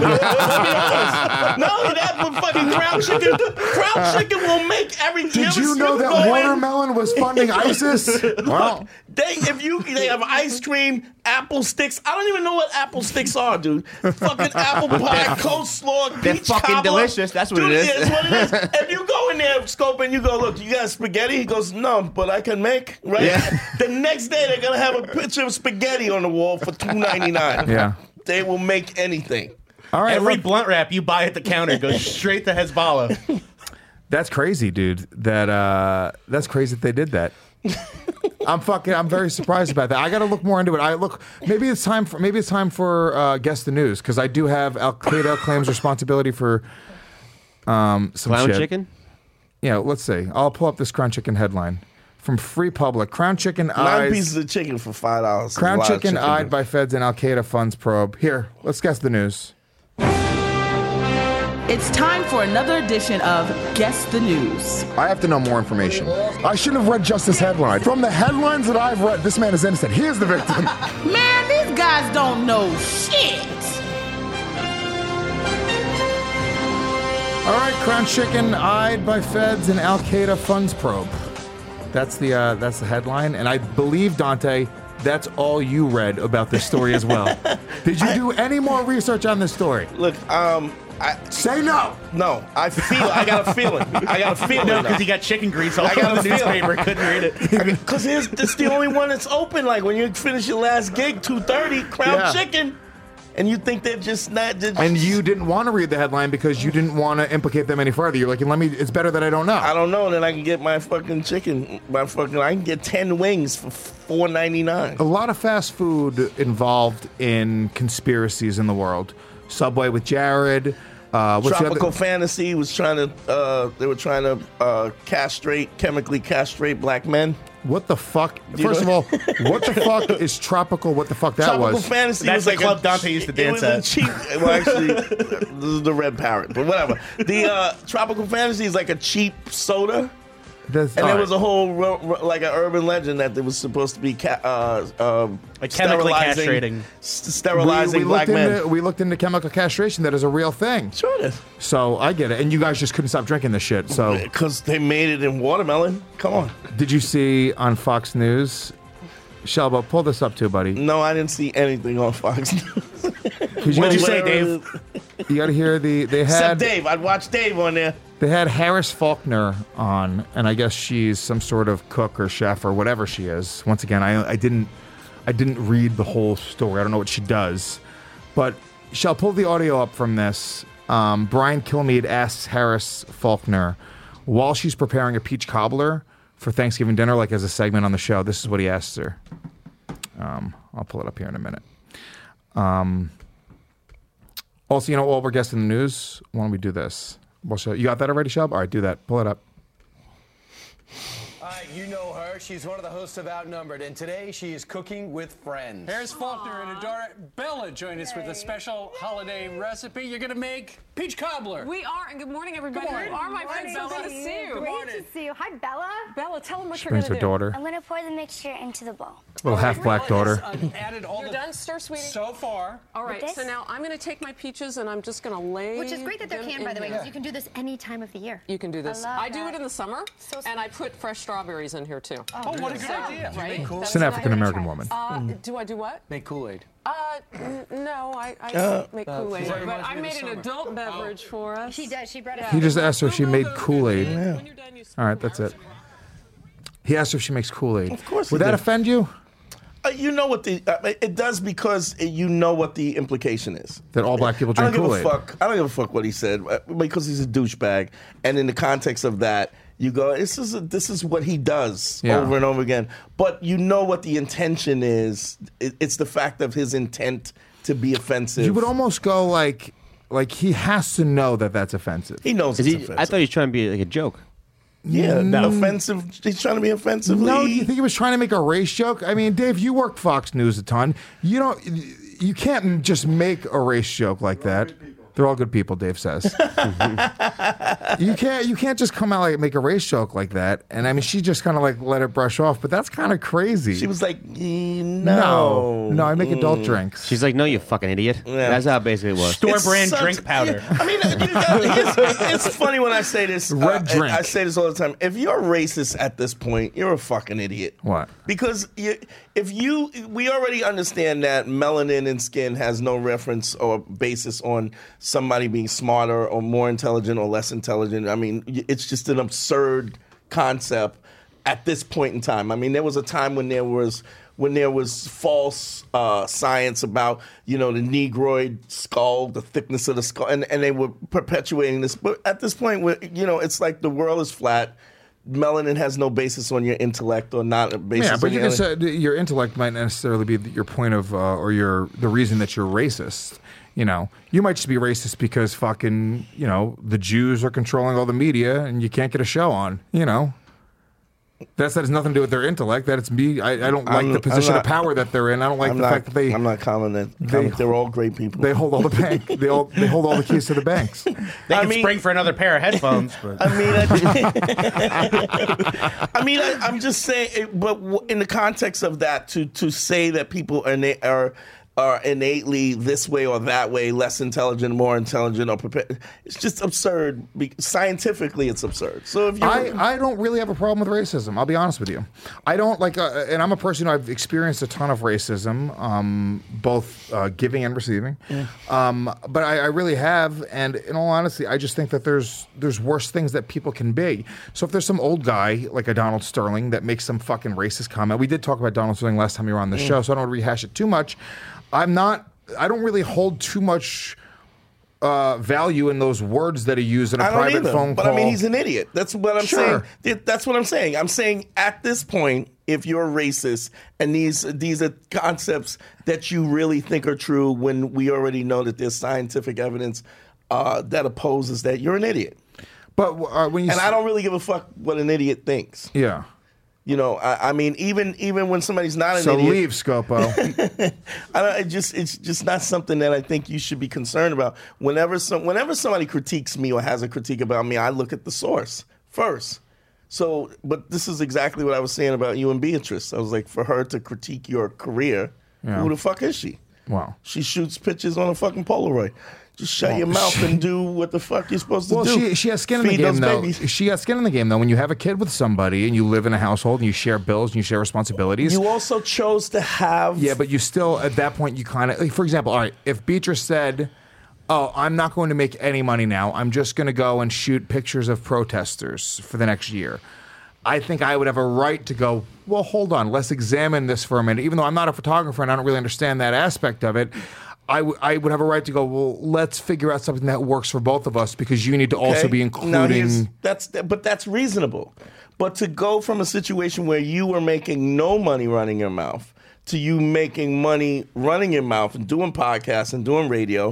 that but fucking Crown Chicken. Crown Chicken will make everything. Did you know that watermelon was funding ISIS? Wow. They have ice cream, apple sticks. I don't even know what apple sticks are, dude. Fucking apple pie, coleslaw, they're peach fucking cobbler. delicious. That's what it is. It's what it is. If you go in there, Scope, and you go, look, you got spaghetti? He goes, no, but I can make, right? Yeah. The next day, they're going to have a picture of spaghetti on the wall for $2.99. Yeah. They will make anything. All right, Every blunt wrap you buy at the counter goes straight to Hezbollah. That's crazy, dude. That's crazy that they did that. I'm very surprised about that. I got to look more into it. Maybe it's time for Guess the News, because I do have Al Qaeda claims responsibility for some Crown shit. Chicken? Yeah, let's see. I'll pull up this Crown Chicken headline from Free Public. Crown Chicken 9 pieces of chicken for $5. Crown Chicken eyed by feds in Al Qaeda funds probe. Here, let's guess the news. It's time for another edition of Guess the News. I have to know more information. I shouldn't have read just this headline. From the headlines that I've read, this man is innocent. He is the victim. Man, these guys don't know shit. All right, Crown Chicken eyed by feds in Al Qaeda funds probe. That's the headline, and I believe, Dante, that's all you read about this story as well. Did you do any more research on this story? Look, say no. No, I got a feeling. No, because he got chicken grease all over the newspaper. Couldn't read it. Because it's the only one that's open. Like when you finish your last gig, 2:30, Crown Chicken. And you think they're just not... And you didn't want to read the headline because you didn't want to implicate them any further. You're like, it's better that I don't know. I don't know, then I can get my fucking chicken. I can get 10 wings for $4.99. A lot of fast food involved in conspiracies in the world. Subway with Jared. Tropical Fantasy was trying to... they were trying to chemically castrate black men. What the fuck? First of all, what the fuck is Tropical? What the fuck that Tropical was? Fantasy That's was the like club Dante used to dance at. Cheap. Well, actually, this is the Red Parrot, but whatever. The Tropical Fantasy is like a cheap soda. There was a whole like an urban legend that there was supposed to be chemically sterilizing black men. We looked into chemical castration. That is a real thing. Sure it is. So I get it. And you guys just couldn't stop drinking this shit. So because they made it in watermelon. Come on. Did you see on Fox News? Shelba, pull this up too, buddy. No, I didn't see anything on Fox News. What'd you say, Dave? You got to hear they had. Except Dave. I'd watch Dave on there. They had Harris Faulkner on, and I guess she's some sort of cook or chef or whatever she is. Once again, I didn't read the whole story. I don't know what she does, but shall pull the audio up from this. Brian Kilmeade asks Harris Faulkner while she's preparing a peach cobbler for Thanksgiving dinner, like as a segment on the show. This is what he asks her. I'll pull it up here in a minute. Also, while we're guessing the news, why don't we do this? You got that already, Shub? All right, do that. Pull it up. You know her. She's one of the hosts of Outnumbered, and today she is cooking with friends. Harris Faulkner and her daughter Bella join us with a special holiday recipe. You're going to make peach cobbler. We are, and good morning, everybody. Good morning. You are my friend Bella. Good to see you. Great to see you. Hi, Bella. Bella, tell them what She you're going brings to her do. daughter. I'm going to pour the mixture into the bowl. Little half-black daughter. Added all You're done, stir, sweetie? So far. All right, With so this? now I'm going to take my peaches and I'm just going to lay Which is great that they're them canned, in by the way, here. because you can do this any time of the year. You can do this. I love I do that. it in the summer, and I put fresh strawberries in here, too. Oh, what a good idea. Right? It's an African-American woman. Do I do what? Make Kool-Aid. No, I don't make Kool-Aid, very but much I in the made an summer. adult beverage for us. She does. She brought it out. He just asked her if she made Kool-Aid. All right, that's it. He asked her if she makes Kool-Aid. Of course Would he that did. offend you? You know what it does because you know what the implication is. That all black people drink Kool-Aid. I don't give a fuck what he said because he's a douchebag. And in the context of that, you go, this is what he does over and over again. But you know what the intention is. It's the fact of his intent to be offensive. You would almost go like he has to know that that's offensive. He knows it's offensive. I thought he was trying to be like a joke. Yeah, offensive. He's trying to be offensive. No, do you think he was trying to make a race joke? I mean, Dave, you work Fox News a ton. You can't just make a race joke like that. They're all good people, Dave says. You can't just come out like make a race joke like that. And I mean, she just kind of like let it brush off, but that's kind of crazy. She was like, no, I make adult drinks. She's like, no, you fucking idiot. Yeah. That's how it basically was. Store brand drink powder. I mean, it's funny when I say this. Red drink. I say this all the time. If you're racist at this point, you're a fucking idiot. What? Because we already understand that melanin in skin has no reference or basis on somebody being smarter or more intelligent or less intelligent. I mean, it's just an absurd concept at this point in time. I mean, there was a time when there was false science about, the negroid skull, the thickness of the skull, and they were perpetuating this. But at this point, it's like the world is flat. Melanin has no basis on your intellect or not a basis. Yeah, but on you your can say your intellect might not necessarily be your point of or the reason that you're racist. You might just be racist because fucking the Jews are controlling all the media and you can't get a show on. That has nothing to do with their intellect. That it's me. I don't like the position of power that they're in. I don't like the fact that they. I'm not commenting. They're all great people. They hold all the bank. They hold all the keys to the banks. They can spring for another pair of headphones. But. I'm just saying. But in the context of that, to say that people are are innately this way or that way, less intelligent, more intelligent, or prepared. It's just absurd. Scientifically, it's absurd. So if I don't really have a problem with racism. I'll be honest with you. I don't like, and I'm a person who I've experienced a ton of racism, both giving and receiving. But I really have, and in all honesty, I just think that there's worse things that people can be. So if there's some old guy like a Donald Sterling that makes some fucking racist comment, we did talk about Donald Sterling last time you were on the show, so I don't want to rehash it too much. I don't really hold too much value in those words that are used in a private phone call. But I mean, he's an idiot. That's what I'm saying. That's what I'm saying. I'm saying at this point, if you're racist and these are concepts that you really think are true when we already know that there's scientific evidence that opposes that, you're an idiot. But when you I don't really give a fuck what an idiot thinks. Yeah. You know, I mean, even when somebody's not an so idiot. So leave, Scopo. It's just not something that I think you should be concerned about. Whenever somebody critiques me or has a critique about me, I look at the source first. So, but this is exactly what I was saying about you and Beatrice. I was like, for her to critique your career, who the fuck is she? Wow. She shoots pictures on a fucking Polaroid. Just shut your mouth and do what the fuck you're supposed to do. Well, she has skin in the game, though. She has skin in the game, though. When you have a kid with somebody and you live in a household and you share bills and you share responsibilities. You also chose to have... Yeah, but you still, at that point, you kind of... Like, for example, all right, if Beatrice said, oh, I'm not going to make any money now. I'm just going to go and shoot pictures of protesters for the next year. I think I would have a right to go, well, hold on, let's examine this for a minute. Even though I'm not a photographer and I don't really understand that aspect of it, I would have a right to go, well, let's figure out something that works for both of us because you need to also be including... But that's reasonable. But to go from a situation where you were making no money running your mouth to you making money running your mouth and doing podcasts and doing radio,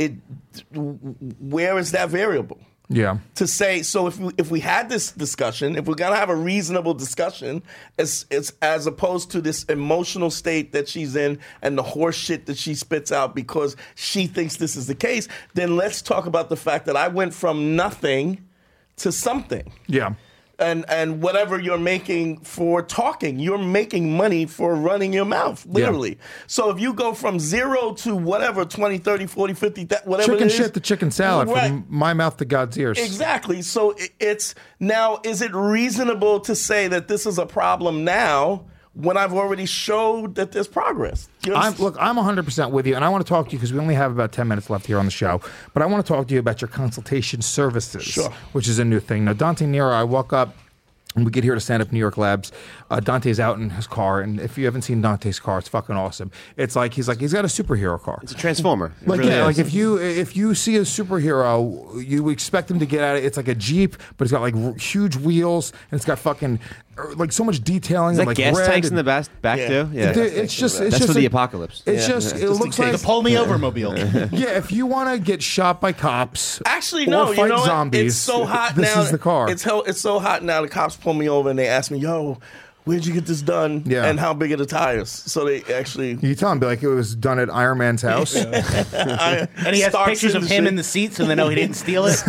where is that variable? Yeah. To say, so if we had this discussion, if we're gonna have a reasonable discussion, as opposed to this emotional state that she's in and the horse shit that she spits out because she thinks this is the case, then let's talk about the fact that I went from nothing to something. Yeah. And whatever you're making for talking, you're making money for running your mouth, literally. Yeah. So if you go from 0 to whatever, 20, 30, 40, 50, whatever chicken it is. Shit to chicken salad, right. From my mouth to God's ears. Exactly. So it's now, is it reasonable to say that this is a problem now when I've already showed that there's progress? Look, I'm 100% with you, and I want to talk to you because we only have about 10 minutes left here on the show, but I want to talk to you about your consultation services, which is a new thing. Now, Dante Nero, I walk up, and we get here to Stand Up New York Labs. Dante's out in his car, and if you haven't seen Dante's car, it's fucking awesome. It's like he's got a superhero car. It's a transformer. Like if you see a superhero, you expect him to get out of it. It's like a Jeep, but it's got like huge wheels, and it's got fucking like so much detailing. Is that like gas tanks in the back too? Yeah. It's just for the apocalypse. It's just it looks like the pull me over mobile. Yeah, if you want to get shot by cops, actually or no, fight you know zombies, it's so hot this now. Is the car. It's so hot now. The cops pull me over and they ask me, "Yo, where'd you get this done? Yeah. And how big are the tires?" So they actually... You tell him, be like, it was done at Iron Man's house. And he has Starks pictures of him in the seat so they know he didn't steal it.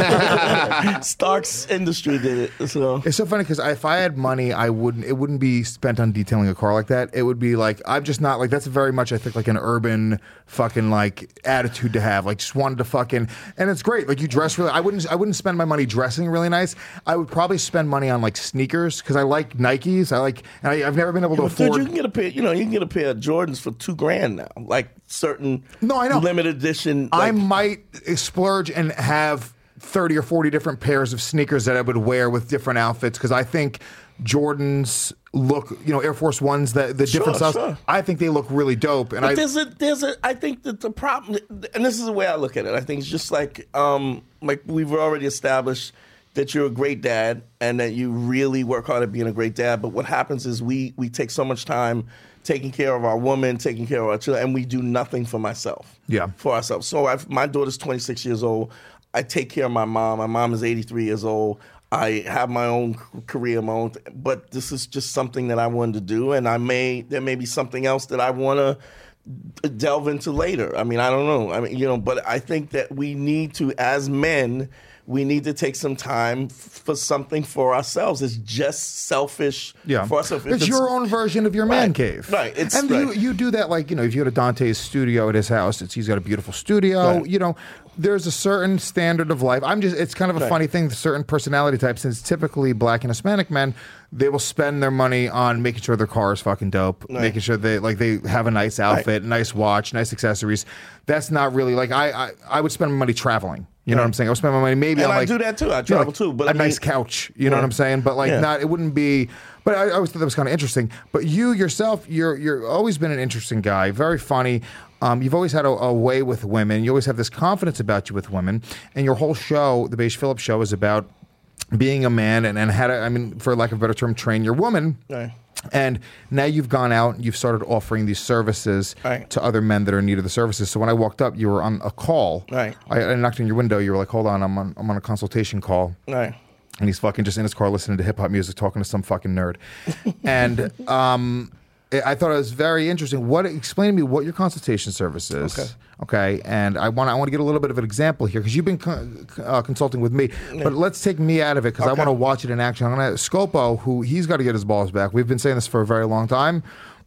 Starks Industry did it. So it's so funny because if I had money, it wouldn't be spent on detailing a car like that. It would be like, I'm just not like, that's very much, I think, like an urban fucking like attitude to have. Like just wanted to fucking, and it's great. Like you dress really, I wouldn't spend my money dressing really nice. I would probably spend money on like sneakers because I like Nikes. I've never been able to afford. Dude, you can get a pair. You can get a pair of Jordans for $2,000 now. Like certain limited edition. I might splurge and have 30 or 40 different pairs of sneakers that I would wear with different outfits because I think Jordans look, Air Force Ones, the different styles. Sure. I think they look really dope. And I think that the problem, and this is the way I look at it. I think it's just like we've already established that you're a great dad and that you really work hard at being a great dad. But what happens is we take so much time taking care of our woman, taking care of our children, and we do nothing for ourselves. So my daughter's 26 years old. I take care of my mom. My mom is 83 years old. I have my own career, but this is just something that I wanted to do, and there may be something else that I want to delve into later. I mean, I don't know. But I think that we need to, as men, we need to take some time for something for ourselves. It's just selfish for ourselves. It's your own version of your man cave. Right. You do that, like, if you go to Dante's studio at his house, he's got a beautiful studio. Right. There's a certain standard of life. It's kind of a funny thing, certain personality types, since typically Black and Hispanic men, they will spend their money on making sure their car is fucking dope, making sure they have a nice outfit, nice watch, nice accessories. That's not really like I would spend my money traveling. You know what I'm saying? I would spend my money maybe and on I do that too. I travel too, but nice couch. You know what I'm saying? But it wouldn't be. But I always thought that was kind of interesting. But you yourself, you're always been an interesting guy, very funny. You've always had a way with women. You always have this confidence about you with women, and your whole show, the Beige Phillips show, is about being a man and how to, for lack of a better term, train your woman. Right. And now you've gone out and you've started offering these services to other men that are in need of the services. So when I walked up, you were on a call. Right. I knocked on your window. You were like, "Hold on, I'm on a consultation call." Right. And he's fucking just in his car listening to hip hop music, talking to some fucking nerd. And I thought it was very interesting. Explain to me what your consultation service is. Okay. And I want to get a little bit of an example here because you've been consulting with me, but let's take me out of it because I want to watch it in action. I'm gonna Scopo, he's got to get his balls back. We've been saying this for a very long time.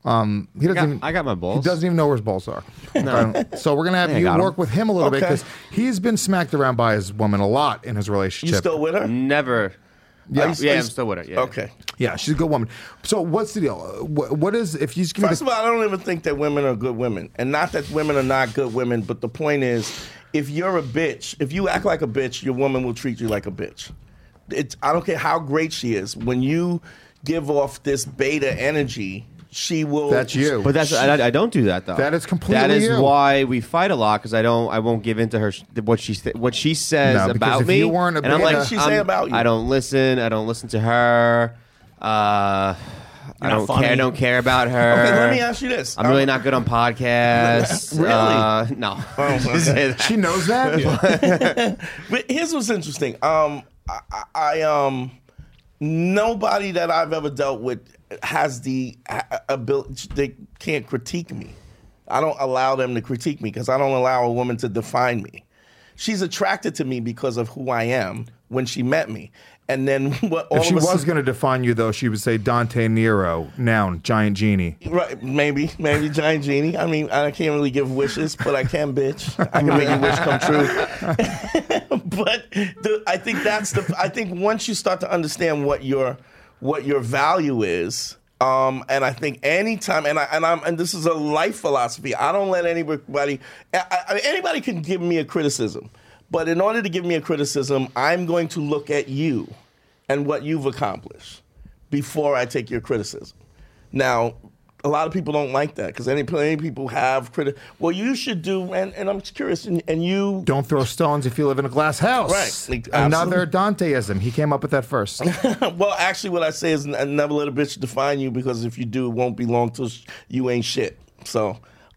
I got my balls. He doesn't even know where his balls are. No. So we're gonna have you work with him a little bit because he's been smacked around by his woman a lot in his relationship. You still with her? Never. Yeah, I'm still with her. Yeah. Okay. Yeah, she's a good woman. So what's the deal? What is if you just give First of all, I don't even think that women are good women, and not that women are not good women. But the point is, if you're a bitch, if you act like a bitch, your woman will treat you like a bitch. I don't care how great she is. When you give off this beta energy, she will. That's you. But I don't do that though. That is completely That is you. why we fight a lot because I won't give in to her what she says No, because about if me. you weren't a and I'm beta- like, What did she say about you? I don't listen. I don't listen to her. I don't funny. care. I don't care about her. Okay, let me ask you this. I'm really not good on podcasts. Really? No. okay. She knows that. But here's what's interesting. Nobody that I've ever dealt with has the ability. They can't critique me. I don't allow them to critique me because I don't allow a woman to define me. She's attracted to me because of who I am when she met me. And then If she was going to define you, though, she would say Dante Nero, noun, giant genie. Right, maybe giant genie. I mean, I can't really give wishes, but I can, bitch. I can make your wish come true. But I think I think once you start to understand what your value is, and I think anytime, and this is a life philosophy. I don't let anybody. Anybody can give me a criticism. But in order to give me a criticism, I'm going to look at you and what you've accomplished before I take your criticism. Now, a lot of people don't like that because any people have well, you should do, and I'm just curious, and you... Don't throw stones if you live in a glass house. Right. Another Danteism. He came up with that first. Well, actually, what I say is never let a bitch define you because if you do, it won't be long till you ain't shit. So,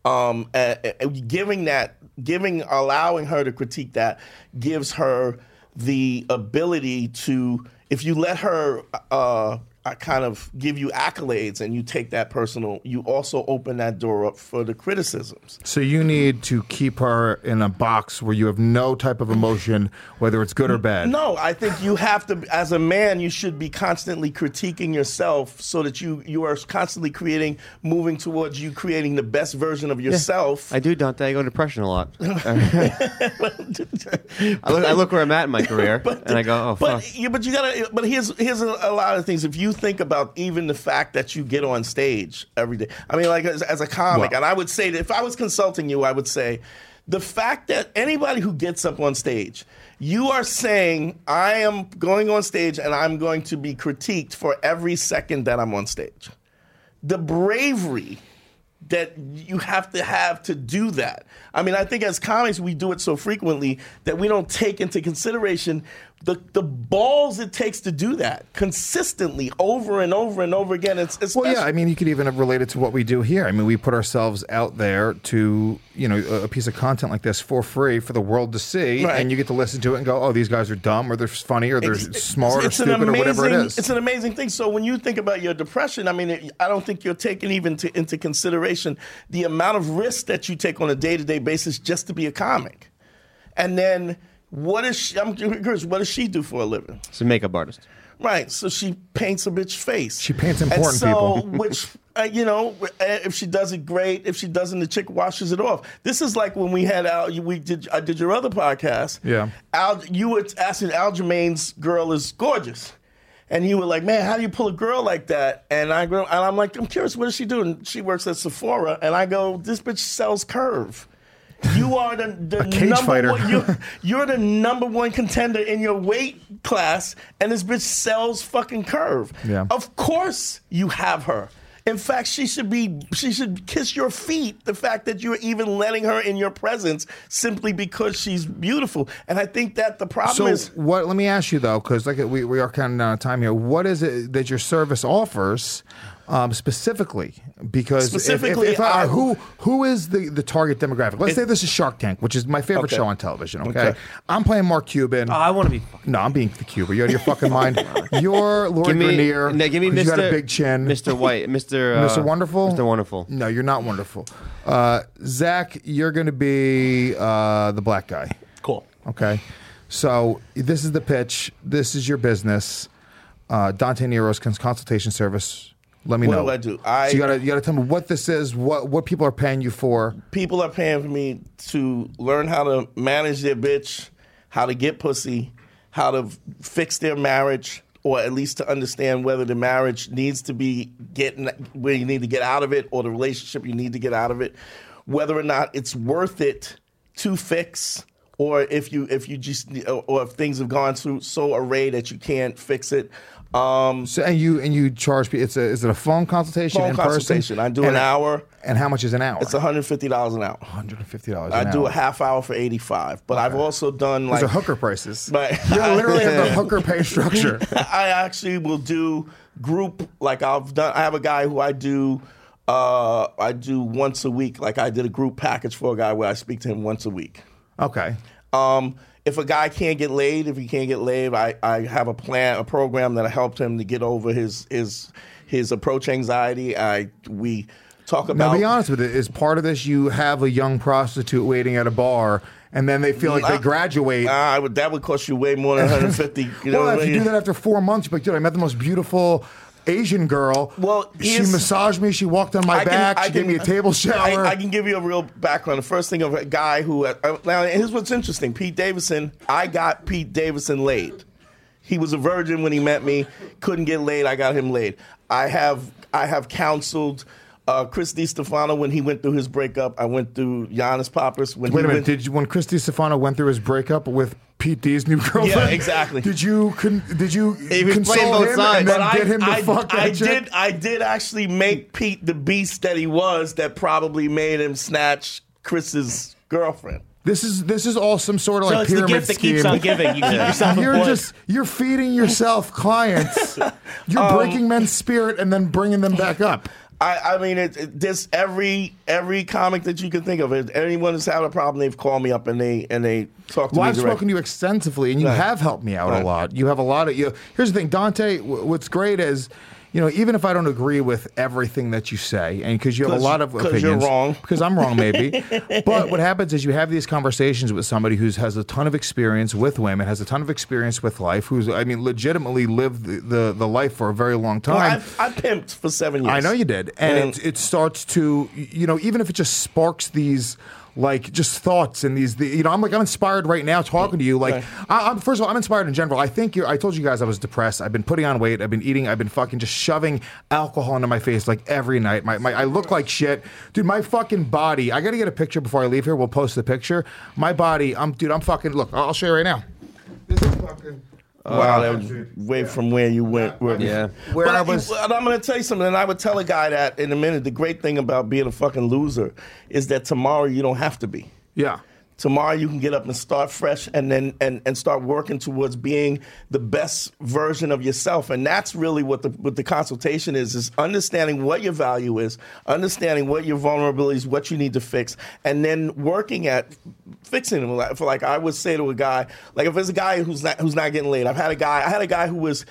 allowing her to critique that gives her the ability to, if you let her kind of give you accolades and you take that personal, you also open that door up for the criticisms. So you need to keep her in a box where you have no type of emotion, whether it's good or bad. No, I think you have to, as a man, you should be constantly critiquing yourself so that you are constantly moving towards you creating the best version of yourself. I do, Dante. I go to depression a lot. I look where I'm at in my career, and I go, oh, fuck. But you gotta. But here's a lot of things. If you think about even the fact that you get on stage every day. I mean, like as a comic, and I would say that if I was consulting you, I would say the fact that anybody who gets up on stage, you are saying, I am going on stage and I'm going to be critiqued for every second that I'm on stage. The bravery that you have to do that. I mean, I think as comics, we do it so frequently that we don't take into consideration the balls it takes to do that consistently over and over and over again. It's well, yeah. I mean, you could even relate it to what we do here. I mean, we put ourselves out there to, a piece of content like this for free for the world to see, and you get to listen to it and go, oh, these guys are dumb, or they're funny, or they're smart, or stupid, or whatever it is. It's an amazing thing. So when you think about your depression, I mean, I don't think you're taking even into consideration the amount of risk that you take on a day-to-day basis just to be a comic. And then What is she? I'm curious. What does she do for a living? She's a makeup artist. Right. So she paints a bitch face. She paints important people. Which, if she does it, great. If she doesn't, the chick washes it off. This is like when we had I did your other podcast. Yeah. You were asking Aljamain's girl is gorgeous. And you were like, man, how do you pull a girl like that? And I'm like, I'm curious, what does she do? And she works at Sephora. And I go, this bitch sells Curve. You are the cage number fighter. one. You're the number one contender in your weight class, and this bitch sells fucking Curve. Yeah. Of course you have her. In fact, she should kiss your feet. The fact that you're even letting her in your presence simply because she's beautiful. And I think that the problem is. What? Let me ask you though, because we are kind of down on time here. What is it that your service offers? Specifically, because who is the target demographic? Let's say this is Shark Tank, which is my favorite show on television. Okay, I'm playing Mark Cuban. Oh, I want to be. No, I'm being the Cuban. You're out of your fucking mind. You're Lori Greiner. Give me Mr. You got a big chin. Mr. White. Mr. Wonderful. Mr. Wonderful. No, you're not wonderful. Zach, you're going to be the black guy. Cool. Okay, so this is the pitch. This is your business. Dante Nero's consultation service. Let me know. What do I do? So you gotta tell me what this is, what people are paying you for. People are paying for me to learn how to manage their bitch, how to get pussy, how to fix their marriage, or at least to understand whether the marriage needs to be where you need to get out of it, or the relationship you need to get out of it, whether or not it's worth it to fix, or if things have gone through so array that you can't fix it. So you charge people? Is it a phone consultation? Phone consultation. I do an hour. And how much is an hour? It's $150 an hour. $150 an hour. I do a half hour for $85. But I've also done Those are hooker prices. But you literally have the hooker pay structure. I actually will do group. Like I have a guy who I do once a week. Like I did a group package for a guy where I speak to him once a week. Okay. If a guy can't get laid, I have a program that helped him to get over his approach anxiety. We talk about. Now, be honest with it. Is part of this you have a young prostitute waiting at a bar, and then they feel like they graduate? That would cost you way more than $150. Well, if you do that after 4 months, you're like, dude, I met the most beautiful Asian girl. Well, she massaged me. She walked on my back. She gave me a table shower. I can give you a real background. The first thing of a guy who now here's what's interesting. Pete Davidson. I got Pete Davidson laid. He was a virgin when he met me. Couldn't get laid. I got him laid. I have counseled Chris DiStefano when he went through his breakup. I went through Giannis Pappas when. Wait a minute. When Chris DiStefano went through his breakup with Pete D's new girlfriend? Yeah, exactly. Did you console him and then get him to fuck that chick? I did actually make Pete the beast that he was. That probably made him snatch Chris's girlfriend. This is all some sort of like pyramid the gift that scheme. keeps on giving. You keep yourself employed. You're feeding yourself clients. You're breaking men's spirit and then bringing them back up. I mean, there's every comic that you can think of. Anyone who's had a problem, they've called me up and they talk to me. Well, I've spoken to you extensively, and you have helped me out a lot. You have a lot of. Here's the thing, Dante. What's great is, even if I don't agree with everything that you say, and because you have a lot of opinions, you're wrong, because I'm wrong, maybe. But what happens is you have these conversations with somebody who has a ton of experience with women, has a ton of experience with life, who's legitimately lived the life for a very long time. Well, I pimped for 7 years. I know you did, and it starts to, even if it just sparks these. Like just thoughts and I'm inspired right now talking to you. Like, I'm first of all, I'm inspired in general. I think I told you guys I was depressed. I've been putting on weight. I've been eating. I've been fucking just shoving alcohol into my face like every night. I look like shit, dude. My fucking body. I got to get a picture before I leave here. We'll post the picture. My body. I'm fucking. Look, I'll show you right now. This is fucking. Wow, that was way from where you went. Yeah. I'm going to tell you something, and I would tell a guy that in a minute. The great thing about being a fucking loser is that tomorrow you don't have to be. Yeah. Tomorrow you can get up and start fresh and then and start working towards being the best version of yourself. And that's really what the consultation is understanding what your value is, understanding what your vulnerabilities, what you need to fix, and then working at fixing them. For like I would say to a guy, like if there's a guy who's not getting laid, I had a guy who was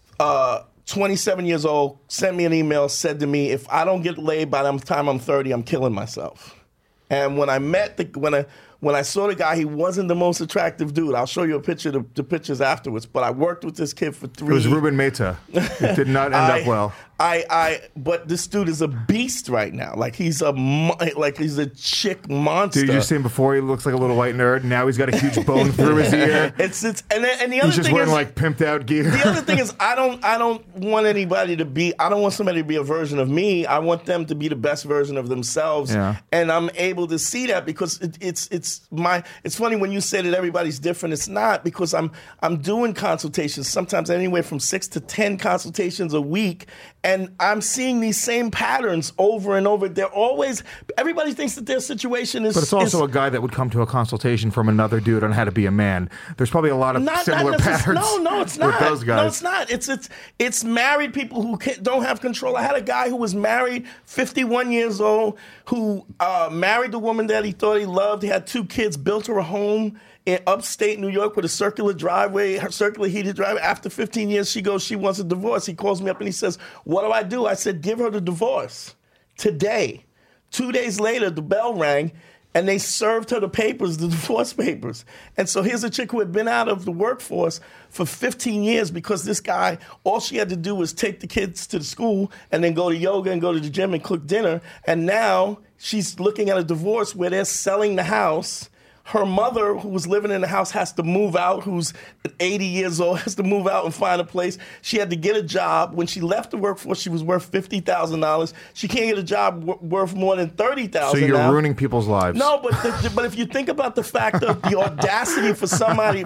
27 years old, sent me an email, said to me, if I don't get laid by the time I'm 30, I'm killing myself. And when I met when I saw the guy, he wasn't the most attractive dude. I'll show you a picture, the pictures afterwards. But I worked with this kid for 3 years. It was Ruben Mehta. It did not end up well. But this dude is a beast right now. Like he's a chick monster. Did you just see him before? He looks like a little white nerd. Now he's got a huge bone through his ear. And the other he's just thing wearing is, like pimped out gear. The other thing is, I don't want anybody to be. I don't want somebody to be a version of me. I want them to be the best version of themselves. Yeah. And I'm able to see that because it's funny when you say that everybody's different. It's not, because I'm doing consultations, sometimes anywhere from 6 to 10 consultations a week. And I'm seeing these same patterns over and over. They're always, everybody thinks that their situation is... But it's also a guy that would come to a consultation from another dude on how to be a man. There's probably a lot of similar patterns. No, it's not. With those guys. No, it's not. It's married people who don't have control. I had a guy who was married, 51 years old, who married the woman that he thought he loved. He had 2 kids, built her a home in upstate New York with a circular driveway, her circular heated driveway. After 15 years, she wants a divorce. He calls me up and he says, what do I do? I said, give her the divorce today. 2 days later, the bell rang and they served her the papers, the divorce papers. And so here's a chick who had been out of the workforce for 15 years because this guy, all she had to do was take the kids to the school and then go to yoga and go to the gym and cook dinner. And now she's looking at a divorce where they're selling the house. Her mother, who was living in the house, has to move out, who's 80 years old, has to move out and find a place. She had to get a job. When she left the workforce, she was worth $50,000. She can't get a job worth more than $30,000 So you're ruining people's lives. No, but if you think about the fact of the audacity for somebody,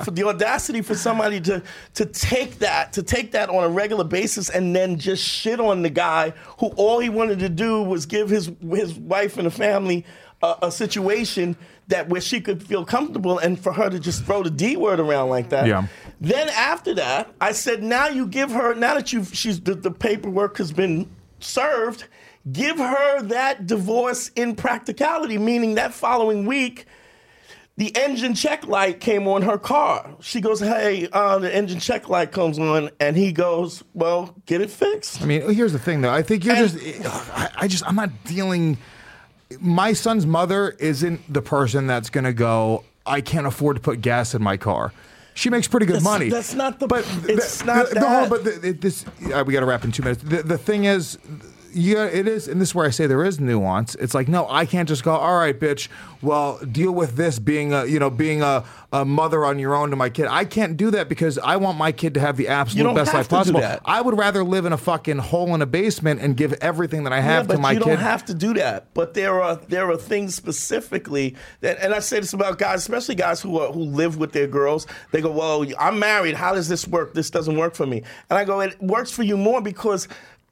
to take that on a regular basis and then just shit on the guy who all he wanted to do was give his wife and a family a situation that where she could feel comfortable, and for her to just throw the D word around like that. Yeah. Then after that, I said, now you give her, now that the paperwork has been served, give her that divorce in practicality, meaning that following week, the engine check light came on her car. She goes, hey, the engine check light comes on, and he goes, well, get it fixed. I mean, here's the thing, though. I think you're I'm not dealing... My son's mother isn't the person that's going to go, I can't afford to put gas in my car. She makes pretty good money. That's not the... But it's not that. We got to wrap in 2 minutes. The thing is... Yeah, it is, and this is where I say there is nuance. It's like, no, I can't just go, all right, bitch, well, deal with this being a mother on your own to my kid. I can't do that because I want my kid to have the absolute best life possible. I would rather live in a fucking hole in a basement and give everything that I have to my kid. But you don't have to do that. But there are things specifically that, and I say this about guys, especially guys who live with their girls. They go, well, I'm married. How does this work? This doesn't work for me. And I go, it works for you more because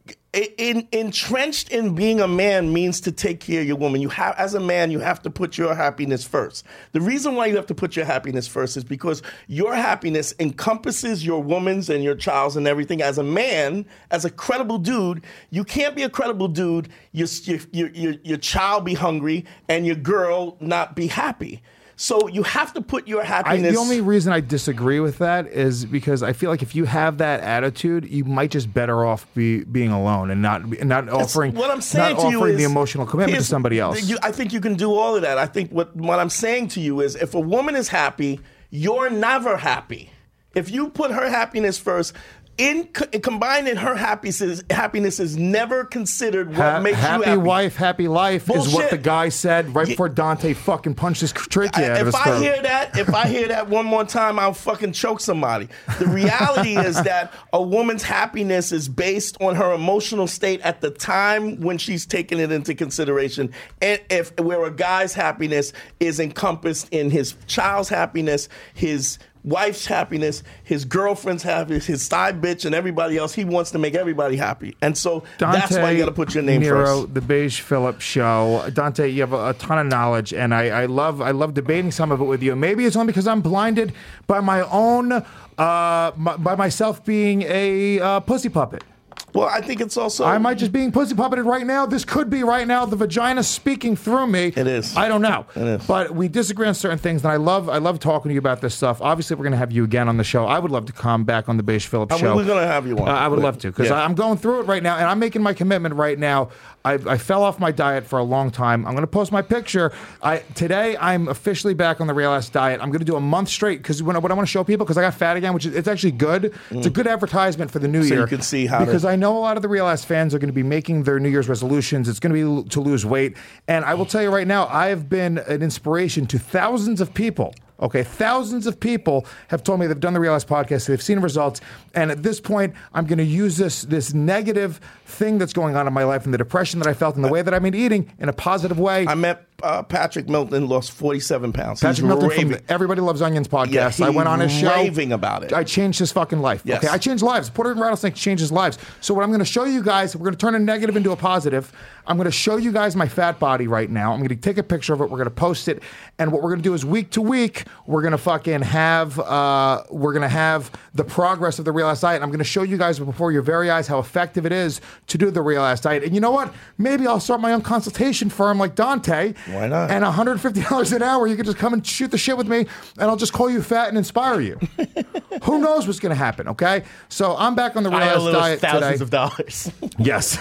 entrenched in being a man means to take care of your woman. As a man, you have to put your happiness first. The reason why you have to put your happiness first is because your happiness encompasses your woman's and your child's and everything. As a man, as a credible dude, you can't be a credible dude. Your child be hungry and your girl not be happy. So you have to put your happiness... The only reason I disagree with that is because I feel like if you have that attitude, you might just better off being alone and not offering what I'm saying to you is, the emotional commitment to somebody else. I think you can do all of that. I think what I'm saying to you is if a woman is happy, you're never happy. If you put her happiness first... combining her happiness is never considered what makes you happy. Happy wife, happy life is what the guy said right before Dante fucking punched his trachea out of his throat. If I hear that one more time, I'll fucking choke somebody. The reality is that a woman's happiness is based on her emotional state at the time when she's taking it into consideration. And where a guy's happiness is encompassed in his child's happiness, his wife's happiness, his girlfriend's happiness, his side bitch, and everybody else. He wants to make everybody happy. And so that's why you got to put your name Nero, first. The Beige Phillips Show. Dante, you have a ton of knowledge, and I love debating some of it with you. Maybe it's only because I'm blinded by my own, by myself being a pussy puppet. Well, I think it's also... I might just being pussy puppeted right now. This could be right now the vagina speaking through me. It is. I don't know. It is. But we disagree on certain things, and I love talking to you about this stuff. Obviously, we're going to have you again on the show. I would love to come back on the Beige Phillips show. We're going to have you on. I would love to, because Yeah. I'm going through it right now, and I'm making my commitment right now. I fell off my diet for a long time. I'm going to post my picture. Today, I'm officially back on the Real Ass diet. I'm going to do a month straight, because what I want to show people, because I got fat again, which is, it's actually good. It's a good advertisement for the new So year. you can see how Because to- I know a lot of the Real Ass fans are going to be making their New Year's resolutions. It's going to be to lose weight. And I will tell you right now, I have been an inspiration to thousands of people. Okay, thousands of people have told me they've done the Real Ass podcast, they've seen results, and at this point, I'm going to use this negative thing that's going on in my life and the depression that I felt and the way that I've been eating in a positive way. I met Patrick Milton, lost 47 pounds. Patrick He's Milton raving. from the Everybody Loves Onions podcast. Yeah, I went on his show. raving about it. I changed his fucking life. Yes. Okay, I changed lives. Puerto Rican Rattlesnake changes lives. So what I'm going to show you guys, we're going to turn a negative into a positive. I'm going to show you guys my fat body right now. I'm going to take a picture of it. We're going to post it. And what we're going to do is week to week, we're going to fucking have the progress of the Real Ass diet. I'm going to show you guys before your very eyes how effective it is to do the Real Ass diet. And you know what? Maybe I'll start my own consultation firm like Dante. Why not? And $150 an hour, you can just come and shoot the shit with me, and I'll just call you fat and inspire you. Who knows what's going to happen, okay? So I'm back on the Real I Ass owe Lewis diet thousands today. of dollars. Yes.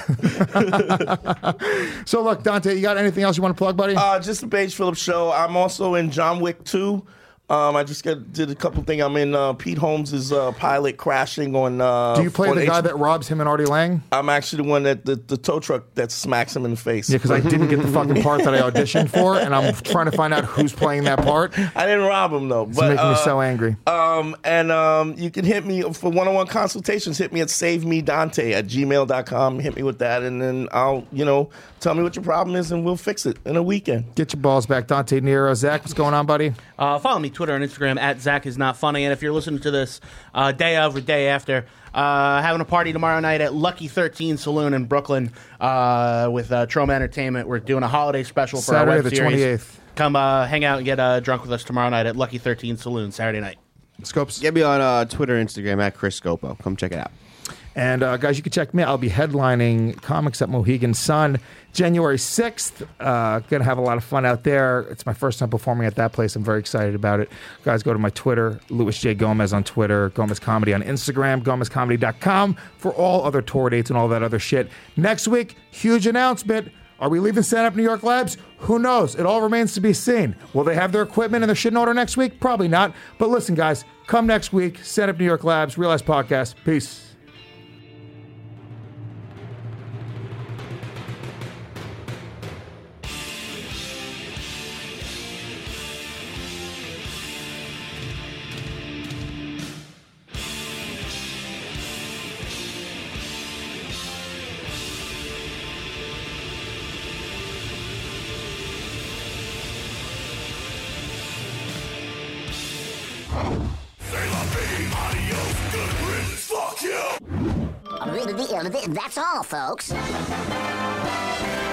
So look, Dante, you got anything else you want to plug, buddy? Just the Beige Phillips show. I'm also in John Wick 2. I just did a couple things. I'm in Pete Holmes' pilot Crashing on. Do you play on the guy HBO. that robs him and Artie Lang? I'm actually the one that the tow truck that smacks him in the face. Yeah, because I didn't get the fucking part that I auditioned for, and I'm trying to find out who's playing that part. I didn't rob him though. It's But making me so angry. You can hit me for one-on-one consultations. Hit me at savemedante@gmail.com. Hit me with that, and then I'll tell me what your problem is, and we'll fix it in a weekend. Get your balls back, Dante Nero. Zach, what's going on, buddy? Follow me Twitter and Instagram at Zach is not funny. And if you're listening to this day of or day after, having a party tomorrow night at Lucky 13 Saloon in Brooklyn with Troma Entertainment. We're doing a holiday special for Saturday our web the series. 28th. Come hang out and get drunk with us tomorrow night at Lucky 13 Saloon Saturday night. Scopes. Get me on Twitter and Instagram at Chris Scopo. Come check it out. And guys, you can check me out. I'll be headlining Comics at Mohegan Sun January 6th. Gonna have a lot of fun out there. It's my first time performing at that place. I'm very excited about it. Guys, go to my Twitter, Louis J. Gomez on Twitter, Gomez Comedy on Instagram, GomezComedy.com for all other tour dates and all that other shit. Next week, huge announcement. Are we leaving Stand Up New York Labs? Who knows? It all remains to be seen. Will they have their equipment and their shit in order next week? Probably not. But listen, guys, come next week. Stand Up New York Labs, Real Ass Podcast. Peace. That's all, folks.